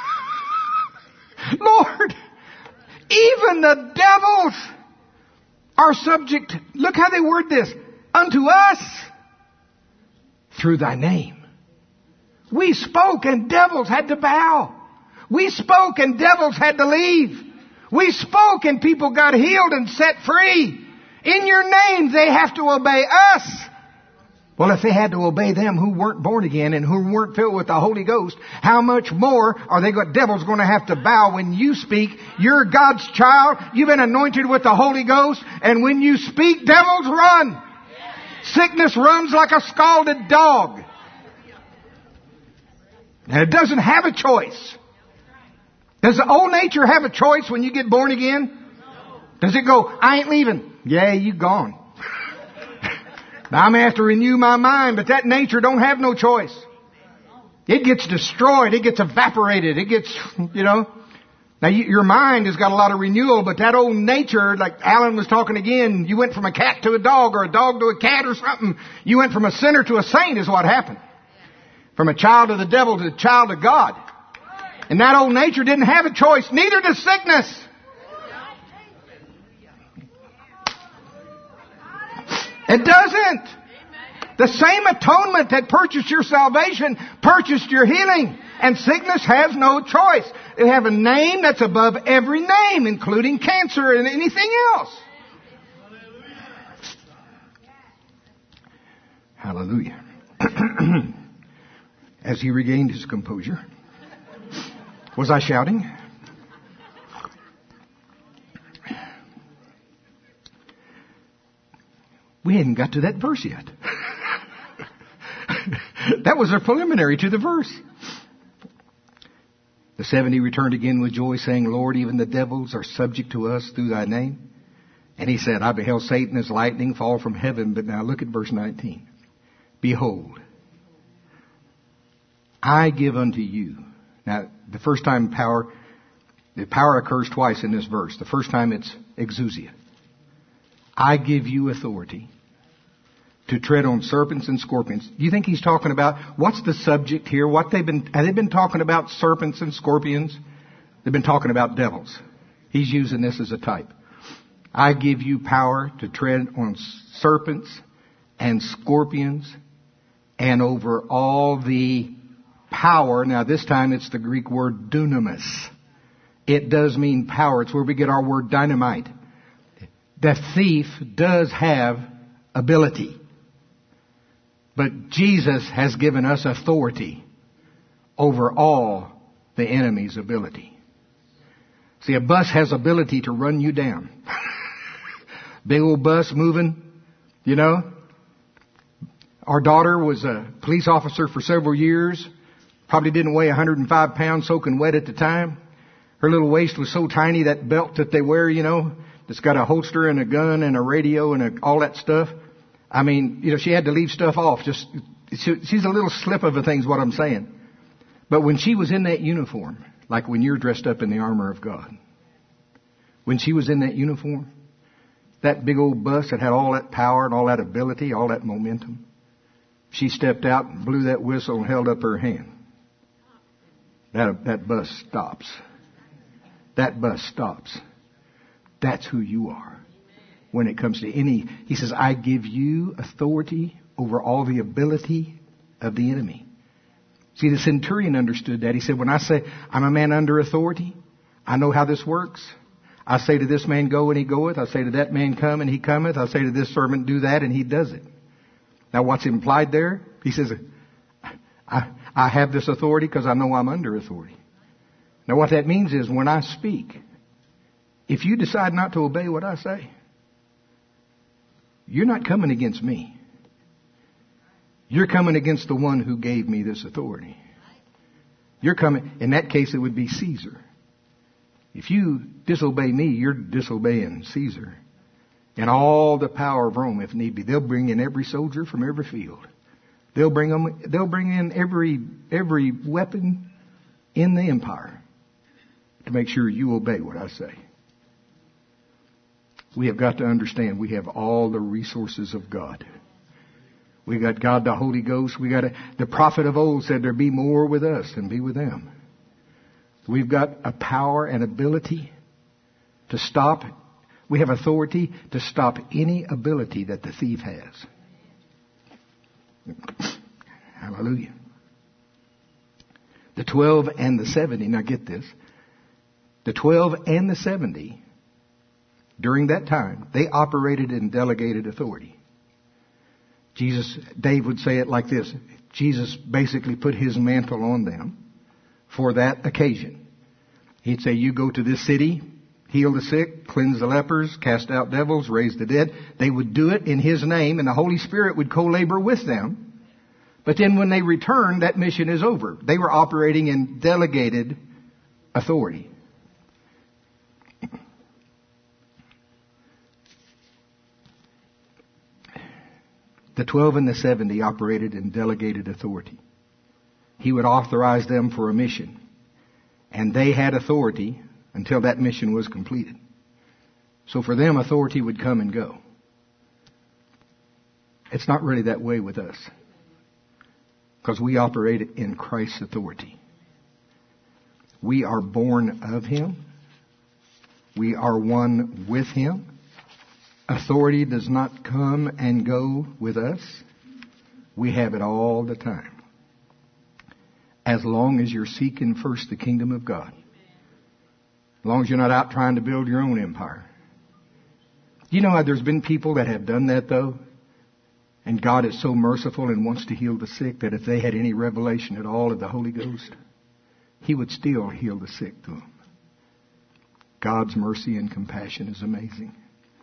Lord, even the devils are subject, look how they word this, unto us through thy name. We spoke and devils had to bow. We spoke and devils had to leave. We spoke and people got healed and set free. In your name they have to obey us. Well, if they had to obey them who weren't born again and who weren't filled with the Holy Ghost, how much more are devils going to have to bow when you speak? You're God's child. You've been anointed with the Holy Ghost. And when you speak, devils run. Sickness runs like a scalded dog. And it doesn't have a choice. Does the old nature have a choice when you get born again? Does it go, I ain't leaving? Yeah, you gone. Now I'm going to have to renew my mind, but that nature don't have no choice. It gets destroyed. It gets evaporated. It gets, Now your mind has got a lot of renewal, but that old nature, like Alan was talking again, you went from a cat to a dog or a dog to a cat or something. You went from a sinner to a saint is what happened. From a child of the devil to a child of God. And that old nature didn't have a choice. Neither does sickness. It doesn't. The same atonement that purchased your salvation purchased your healing. And sickness has no choice. They have a name that's above every name, including cancer and anything else. Hallelujah. As he regained his composure, was I shouting? We hadn't got to that verse yet. That was a preliminary to the verse. The 70 returned again with joy, saying, Lord, even the devils are subject to us through thy name. And he said, I beheld Satan as lightning fall from heaven. But now look at verse 19. Behold, I give unto you. Now, the first time the power occurs twice in this verse. The first time it's exousia. I give you authority to tread on serpents and scorpions. Do you think he's talking about, what's the subject here? Have they been talking about serpents and scorpions? They've been talking about devils. He's using this as a type. I give you power to tread on serpents and scorpions and over all the power. Now this time it's the Greek word dunamis. It does mean power. It's where we get our word dynamite. The thief does have ability. But Jesus has given us authority over all the enemy's ability. See, a bus has ability to run you down. Big old bus moving, you know. Our daughter was a police officer for several years. Probably didn't weigh 105 pounds, soaking wet at the time. Her little waist was so tiny, that belt that they wear, you know, that's got a holster and a gun and a radio and all that stuff. I mean, you know, she had to leave stuff off. She's a little slip of a thing is what I'm saying. But when she was in that uniform, like when you're dressed up in the armor of God, when she was in that uniform, that big old bus that had all that power and all that ability, all that momentum, she stepped out and blew that whistle and held up her hand. That bus stops. That bus stops. That's who you are. When it comes to he says, I give you authority over all the ability of the enemy. See, the centurion understood that. He said, when I say I'm a man under authority, I know how this works. I say to this man, go, and he goeth. I say to that man, come, and he cometh. I say to this servant, do that, and he does it. Now, what's implied there? He says, I have this authority because I know I'm under authority. Now, what that means is when I speak, if you decide not to obey what I say, you're not coming against me. You're coming against the one who gave me this authority. You're coming, in that case, it would be Caesar. If you disobey me, you're disobeying Caesar. And all the power of Rome, if need be. They'll bring in every soldier from every field. They'll bring in every weapon in the empire to make sure you obey what I say. We have got to understand we have all the resources of God. We got God, the Holy Ghost. The prophet of old said there be more with us than be with them. We've got a power and ability to stop. We have authority to stop any ability that the thief has. Hallelujah. The 12 and the 70. Now get this. The 12 and the 70, during that time, they operated in delegated authority. Dave would say it like this. Jesus basically put his mantle on them for that occasion. He'd say, you go to this city, heal the sick, cleanse the lepers, cast out devils, raise the dead. They would do it in his name, and the Holy Spirit would co-labor with them. But then when they returned, that mission is over. They were operating in delegated authority. The 12 and the 70 operated in delegated authority. He would authorize them for a mission. And they had authority until that mission was completed. So for them, authority would come and go. It's not really that way with us. Because we operate in Christ's authority. We are born of Him. We are one with Him. Authority does not come and go with us. We have it all the time. As long as you're seeking first the kingdom of God. As long as you're not out trying to build your own empire. You know how there's been people that have done that though? And God is so merciful and wants to heal the sick that if they had any revelation at all of the Holy Ghost, He would still heal the sick to them. God's mercy and compassion is amazing.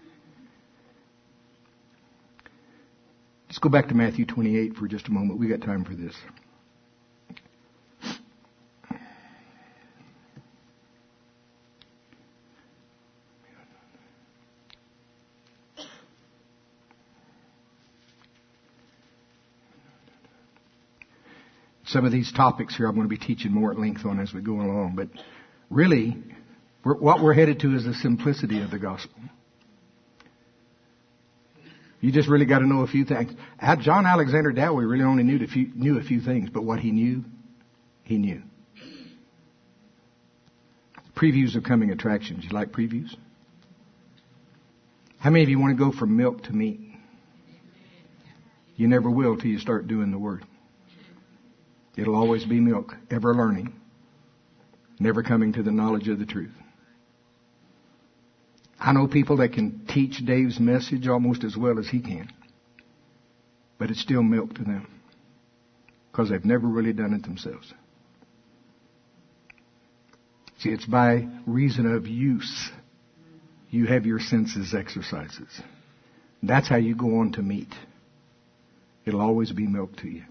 Let's go back to Matthew 28 for just a moment. We got time for this. Some of these topics here I'm going to be teaching more at length on as we go along. But really, what we're headed to is the simplicity of the gospel. You just really got to know a few things. John Alexander Dowie really only knew a few things, but what he knew, he knew. Previews of coming attractions. You like previews? How many of you want to go from milk to meat? You never will till you start doing the Word. It'll always be milk, ever learning, never coming to the knowledge of the truth. I know people that can teach Dave's message almost as well as he can, but it's still milk to them because they've never really done it themselves. See, it's by reason of use you have your senses exercises. That's how you go on to meat. It'll always be milk to you.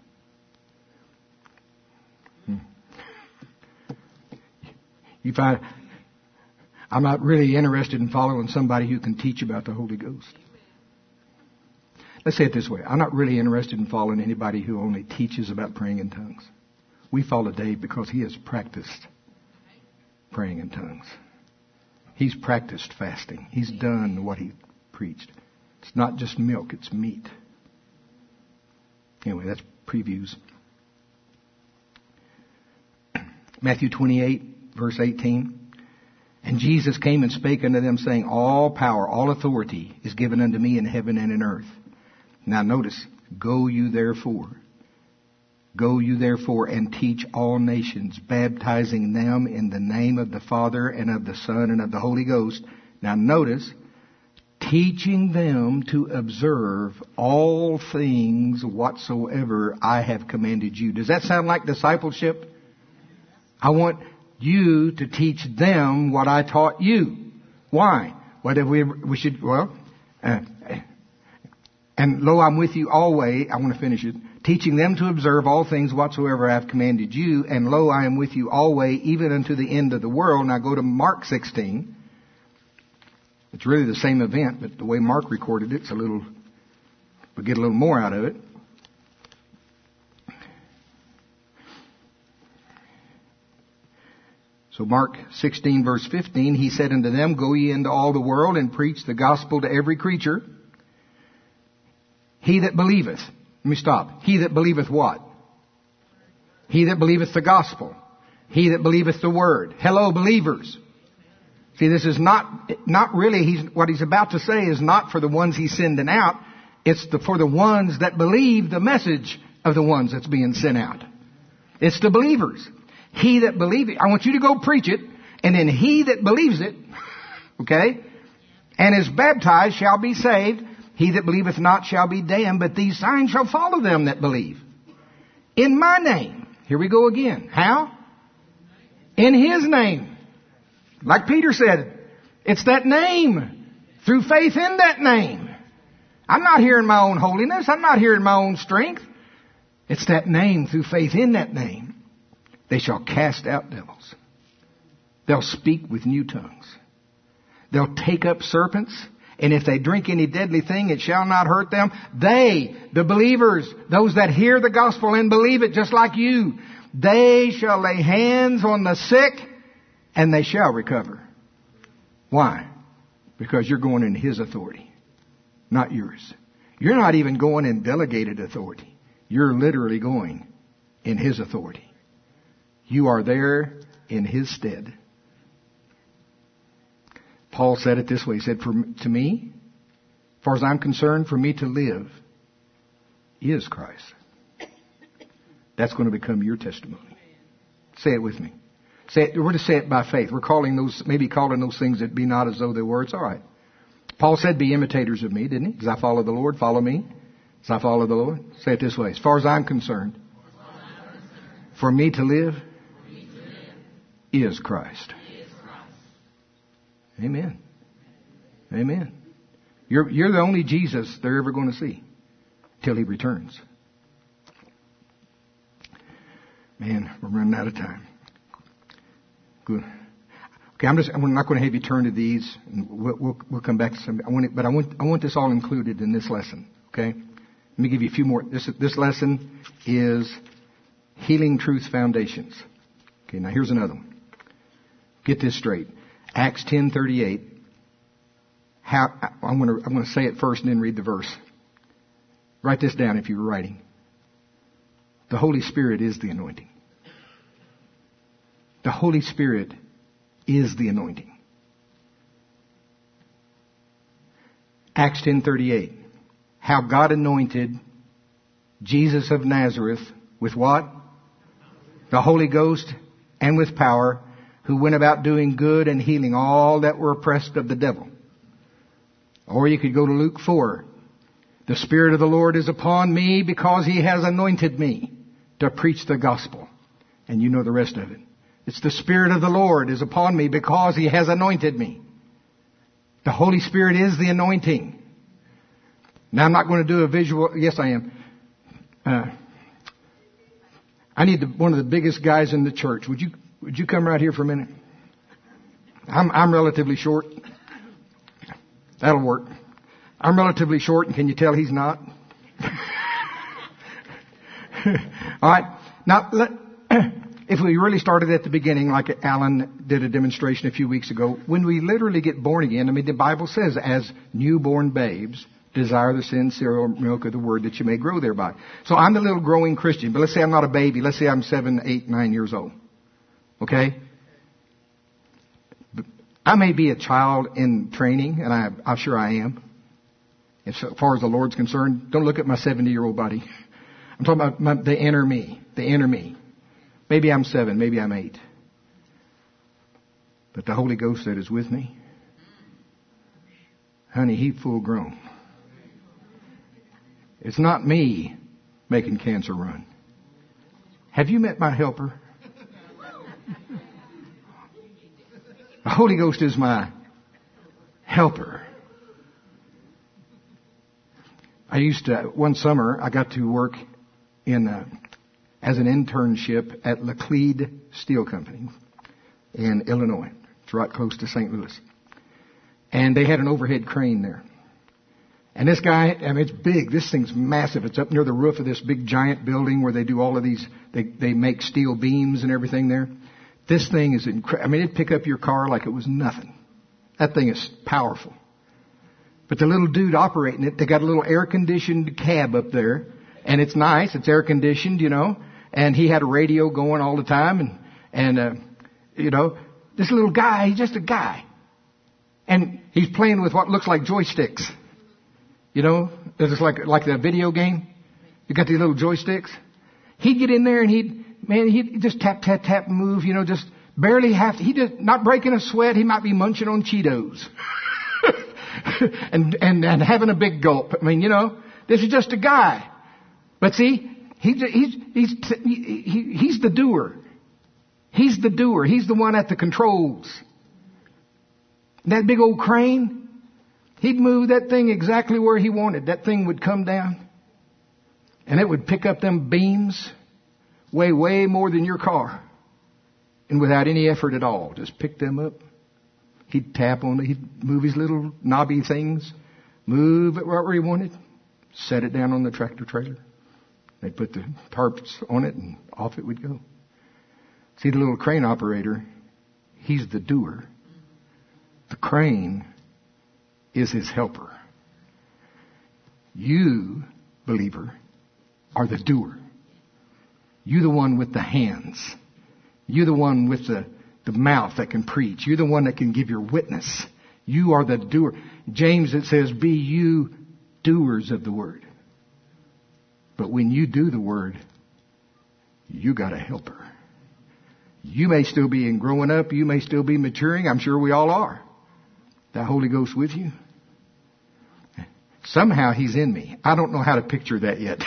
You find I'm not really interested in following somebody who can teach about the Holy Ghost. Let's say it this way. I'm not really interested in following anybody who only teaches about praying in tongues. We follow Dave because he has practiced praying in tongues. He's practiced fasting. He's done what he preached. It's not just milk, it's meat. Anyway, that's previews. Matthew 28, verse 18. And Jesus came and spake unto them, saying, all power, all authority is given unto me in heaven and in earth. Now notice, go you therefore and teach all nations, baptizing them in the name of the Father and of the Son and of the Holy Ghost. Now notice, teaching them to observe all things whatsoever I have commanded you. Does that sound like discipleship? I want you to teach them what I taught you. Why? And lo, I'm with you always. I want to finish it. Teaching them to observe all things whatsoever I have commanded you. And lo, I am with you always, even unto the end of the world. Now go to Mark 16. It's really the same event, but the way Mark recorded it, we get a little more out of it. So Mark 16 verse 15, he said unto them, go ye into all the world and preach the gospel to every creature. He that believeth. Let me stop. He that believeth what? He that believeth the gospel. He that believeth the word. Hello, believers. See, this is not really, what he's about to say is not for the ones he's sending out. It's for the ones that believe the message of the ones that's being sent out. It's the believers. He that believeth. I want you to go preach it, and then he that believes it, okay, and is baptized shall be saved. He that believeth not shall be damned, but these signs shall follow them that believe. In my name. Here we go again. How? In his name. Like Peter said, it's that name. Through faith in that name. I'm not here in my own holiness. I'm not here in my own strength. It's that name, through faith in that name. They shall cast out devils. They'll speak with new tongues. They'll take up serpents. And if they drink any deadly thing, it shall not hurt them. They, the believers, those that hear the gospel and believe it just like you, they shall lay hands on the sick and they shall recover. Why? Because you're going in his authority, not yours. You're not even going in delegated authority. You're literally going in his authority. You are there in his stead. Paul said it this way. He said, to me, as far as I'm concerned, for me to live is Christ. That's going to become your testimony. Say it with me. We're to say it by faith. We're maybe calling those things that be not as though they were. It's all right. Paul said, be imitators of me, didn't he? As I follow the Lord, follow me. As I follow the Lord. Say it this way. As far as I'm concerned, for me to live is Christ. Amen. Amen. You're the only Jesus they're ever going to see till He returns. Man, we're running out of time. Good. Okay, I'm not going to have you turn to these. And we'll come back to some. I want this all included in this lesson. Okay. Let me give you a few more. This lesson is Healing Truth Foundations. Okay. Now here's another one. Get this straight. Acts 10:38. I'm going to say it first and then read the verse. Write this down if you were writing. The Holy Spirit is the anointing. The Holy Spirit is the anointing. Acts 10:38. How God anointed Jesus of Nazareth with what? The Holy Ghost and with power, who went about doing good and healing all that were oppressed of the devil. Or you could go to Luke 4. The Spirit of the Lord is upon me because He has anointed me to preach the gospel. And you know the rest of it. It's the Spirit of the Lord is upon me because He has anointed me. The Holy Spirit is the anointing. Now I'm not going to do a visual. Yes, I am. I need one of the biggest guys in the church. Would you come right here for a minute? I'm relatively short. That'll work. I'm relatively short, and can you tell he's not? All right. Now, if we really started at the beginning, like Alan did a demonstration a few weeks ago, when we literally get born again, I mean, the Bible says, as newborn babes, desire the sincere milk of the word that you may grow thereby. So I'm the little growing Christian, but let's say I'm not a baby. Let's say I'm 7, 8, 9 years old. Okay? I may be a child in training, and I'm sure I am. As far as the Lord's concerned, don't look at my 70-year-old body. I'm talking about the inner me. The inner me. Maybe I'm 7, maybe I'm 8. But the Holy Ghost that is with me, honey, He's full grown. It's not me making cancer run. Have you met my helper? The Holy Ghost is my helper. One summer, I got to work as an internship at Laclede Steel Company in Illinois. It's right close to St. Louis. And they had an overhead crane there. And this guy, I mean, it's big. This thing's massive. It's up near the roof of this big giant building where they do all of these, they make steel beams and everything there. This thing is incredible. I mean, it'd pick up your car like it was nothing. That thing is powerful. But the little dude operating it, they got a little air-conditioned cab up there. And it's nice. It's air-conditioned, you know. And he had a radio going all the time. And you know, this little guy, he's just a guy. And he's playing with what looks like joysticks. You know, it's like the video game. You got these little joysticks. He'd get in there and he'd just tap, tap, tap, move, you know, just barely he just not breaking a sweat. He might be munching on Cheetos. and having a big gulp. I mean, you know, this is just a guy. But see, he's the doer. He's the doer. He's the one at the controls. That big old crane, he'd move that thing exactly where he wanted. That thing would come down, and it would pick up them beams, weigh way more than your car, and without any effort at all, just pick them up. He'd tap on it. He'd move his little knobby things, move it right where he wanted, set it down on the tractor trailer. They'd put the tarps on it, and off it would go. See, the little crane operator, he's the doer. The crane is his helper. You, believer, are the doer. You're the one with the hands. You're the one with the mouth that can preach. You're the one that can give your witness. You are the doer. James, it says, be you doers of the word. But when you do the word, you got a helper. You may still be growing up. You may still be maturing. I'm sure we all are. That Holy Ghost with you. Somehow He's in me. I don't know how to picture that yet.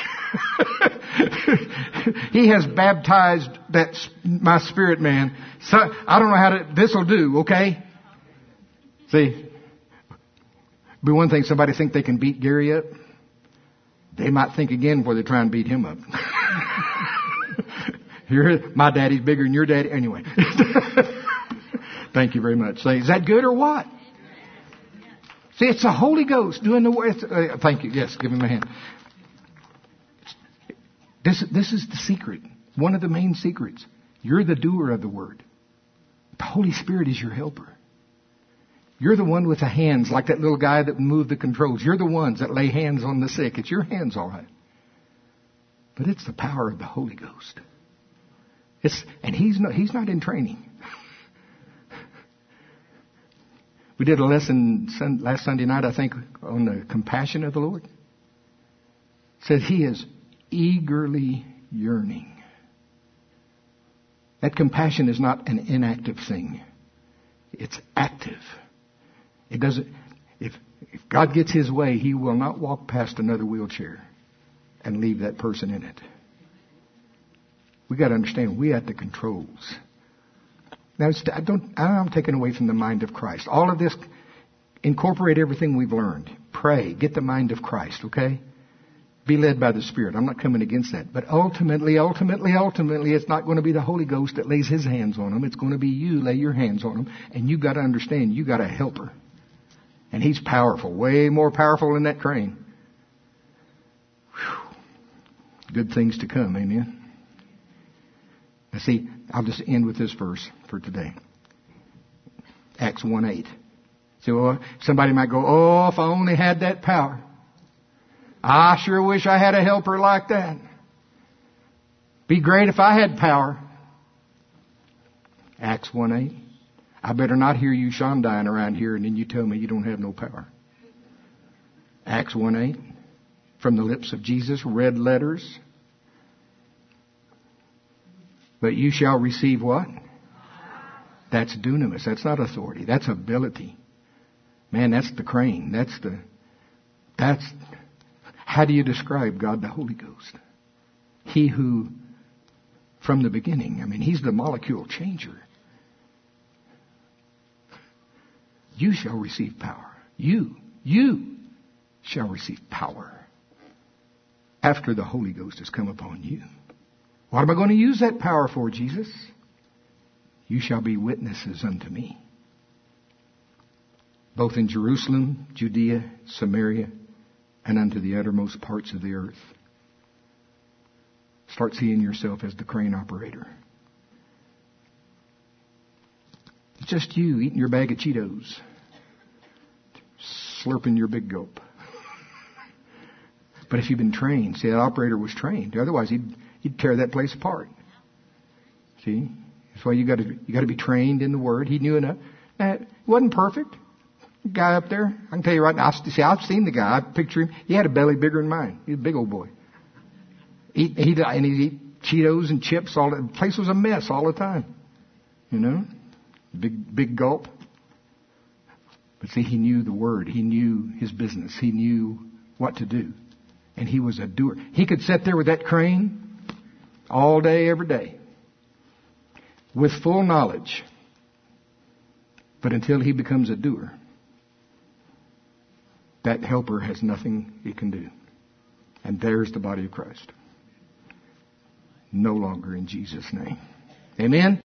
He has baptized my spirit man. So I don't know how this'll do, okay? See, but one thing, somebody think they can beat Gary up. They might think again before they try and beat him up. My daddy's bigger than your daddy. Anyway. Thank you very much. Say, is that good or what? See, it's the Holy Ghost doing the work. Thank you. Yes, give him a hand. This is the secret. One of the main secrets. You're the doer of the word. The Holy Spirit is your helper. You're the one with the hands, like that little guy that moved the controls. You're the ones that lay hands on the sick. It's your hands, all right. But it's the power of the Holy Ghost. And he's not in training. We did a lesson last Sunday night, I think, on the compassion of the Lord. It said He is eagerly yearning. That compassion is not an inactive thing. It's active. It doesn't. If God gets His way, He will not walk past another wheelchair and leave that person in it. We got to understand we at the controls. Now, I'm taking away from the mind of Christ. All of this, incorporate everything we've learned. Pray. Get the mind of Christ, okay? Be led by the Spirit. I'm not coming against that. But ultimately, it's not going to be the Holy Ghost that lays His hands on them. It's going to be you lay your hands on them. And you got to understand, you got a helper. And He's powerful. Way more powerful than that crane. Whew. Good things to come. Amen. Now see, I'll just end with this verse for today. Acts 1:8. So somebody might go, oh, if I only had that power. I sure wish I had a helper like that. Be great if I had power. Acts 1:8. I better not hear you shondying around here and then you tell me you don't have no power. Acts 1:8. From the lips of Jesus, red letters. But you shall receive what? That's dunamis. That's not authority. That's ability. Man, that's the crane. That's how do you describe God the Holy Ghost? He who, from the beginning, He's the molecule changer. You shall receive power. You shall receive power after the Holy Ghost has come upon you. What am I going to use that power for, Jesus? You shall be witnesses unto me. Both in Jerusalem, Judea, Samaria, and unto the uttermost parts of the earth. Start seeing yourself as the crane operator. It's just you eating your bag of Cheetos. Slurping your big gulp. But if you've been trained, see, that operator was trained. Otherwise, he'd tear that place apart. See? That's why you got to be trained in the Word. He knew enough. It wasn't perfect. The guy up there, I can tell you right now, I've seen the guy. I picture him. He had a belly bigger than mine. He was a big old boy. He'd eat Cheetos and chips. The place was a mess all the time. You know? Big gulp. But see, he knew the Word. He knew his business. He knew what to do. And he was a doer. He could sit there with that crane all day, every day. With full knowledge. But until he becomes a doer, that helper has nothing he can do. And there's the body of Christ. No longer in Jesus' name. Amen?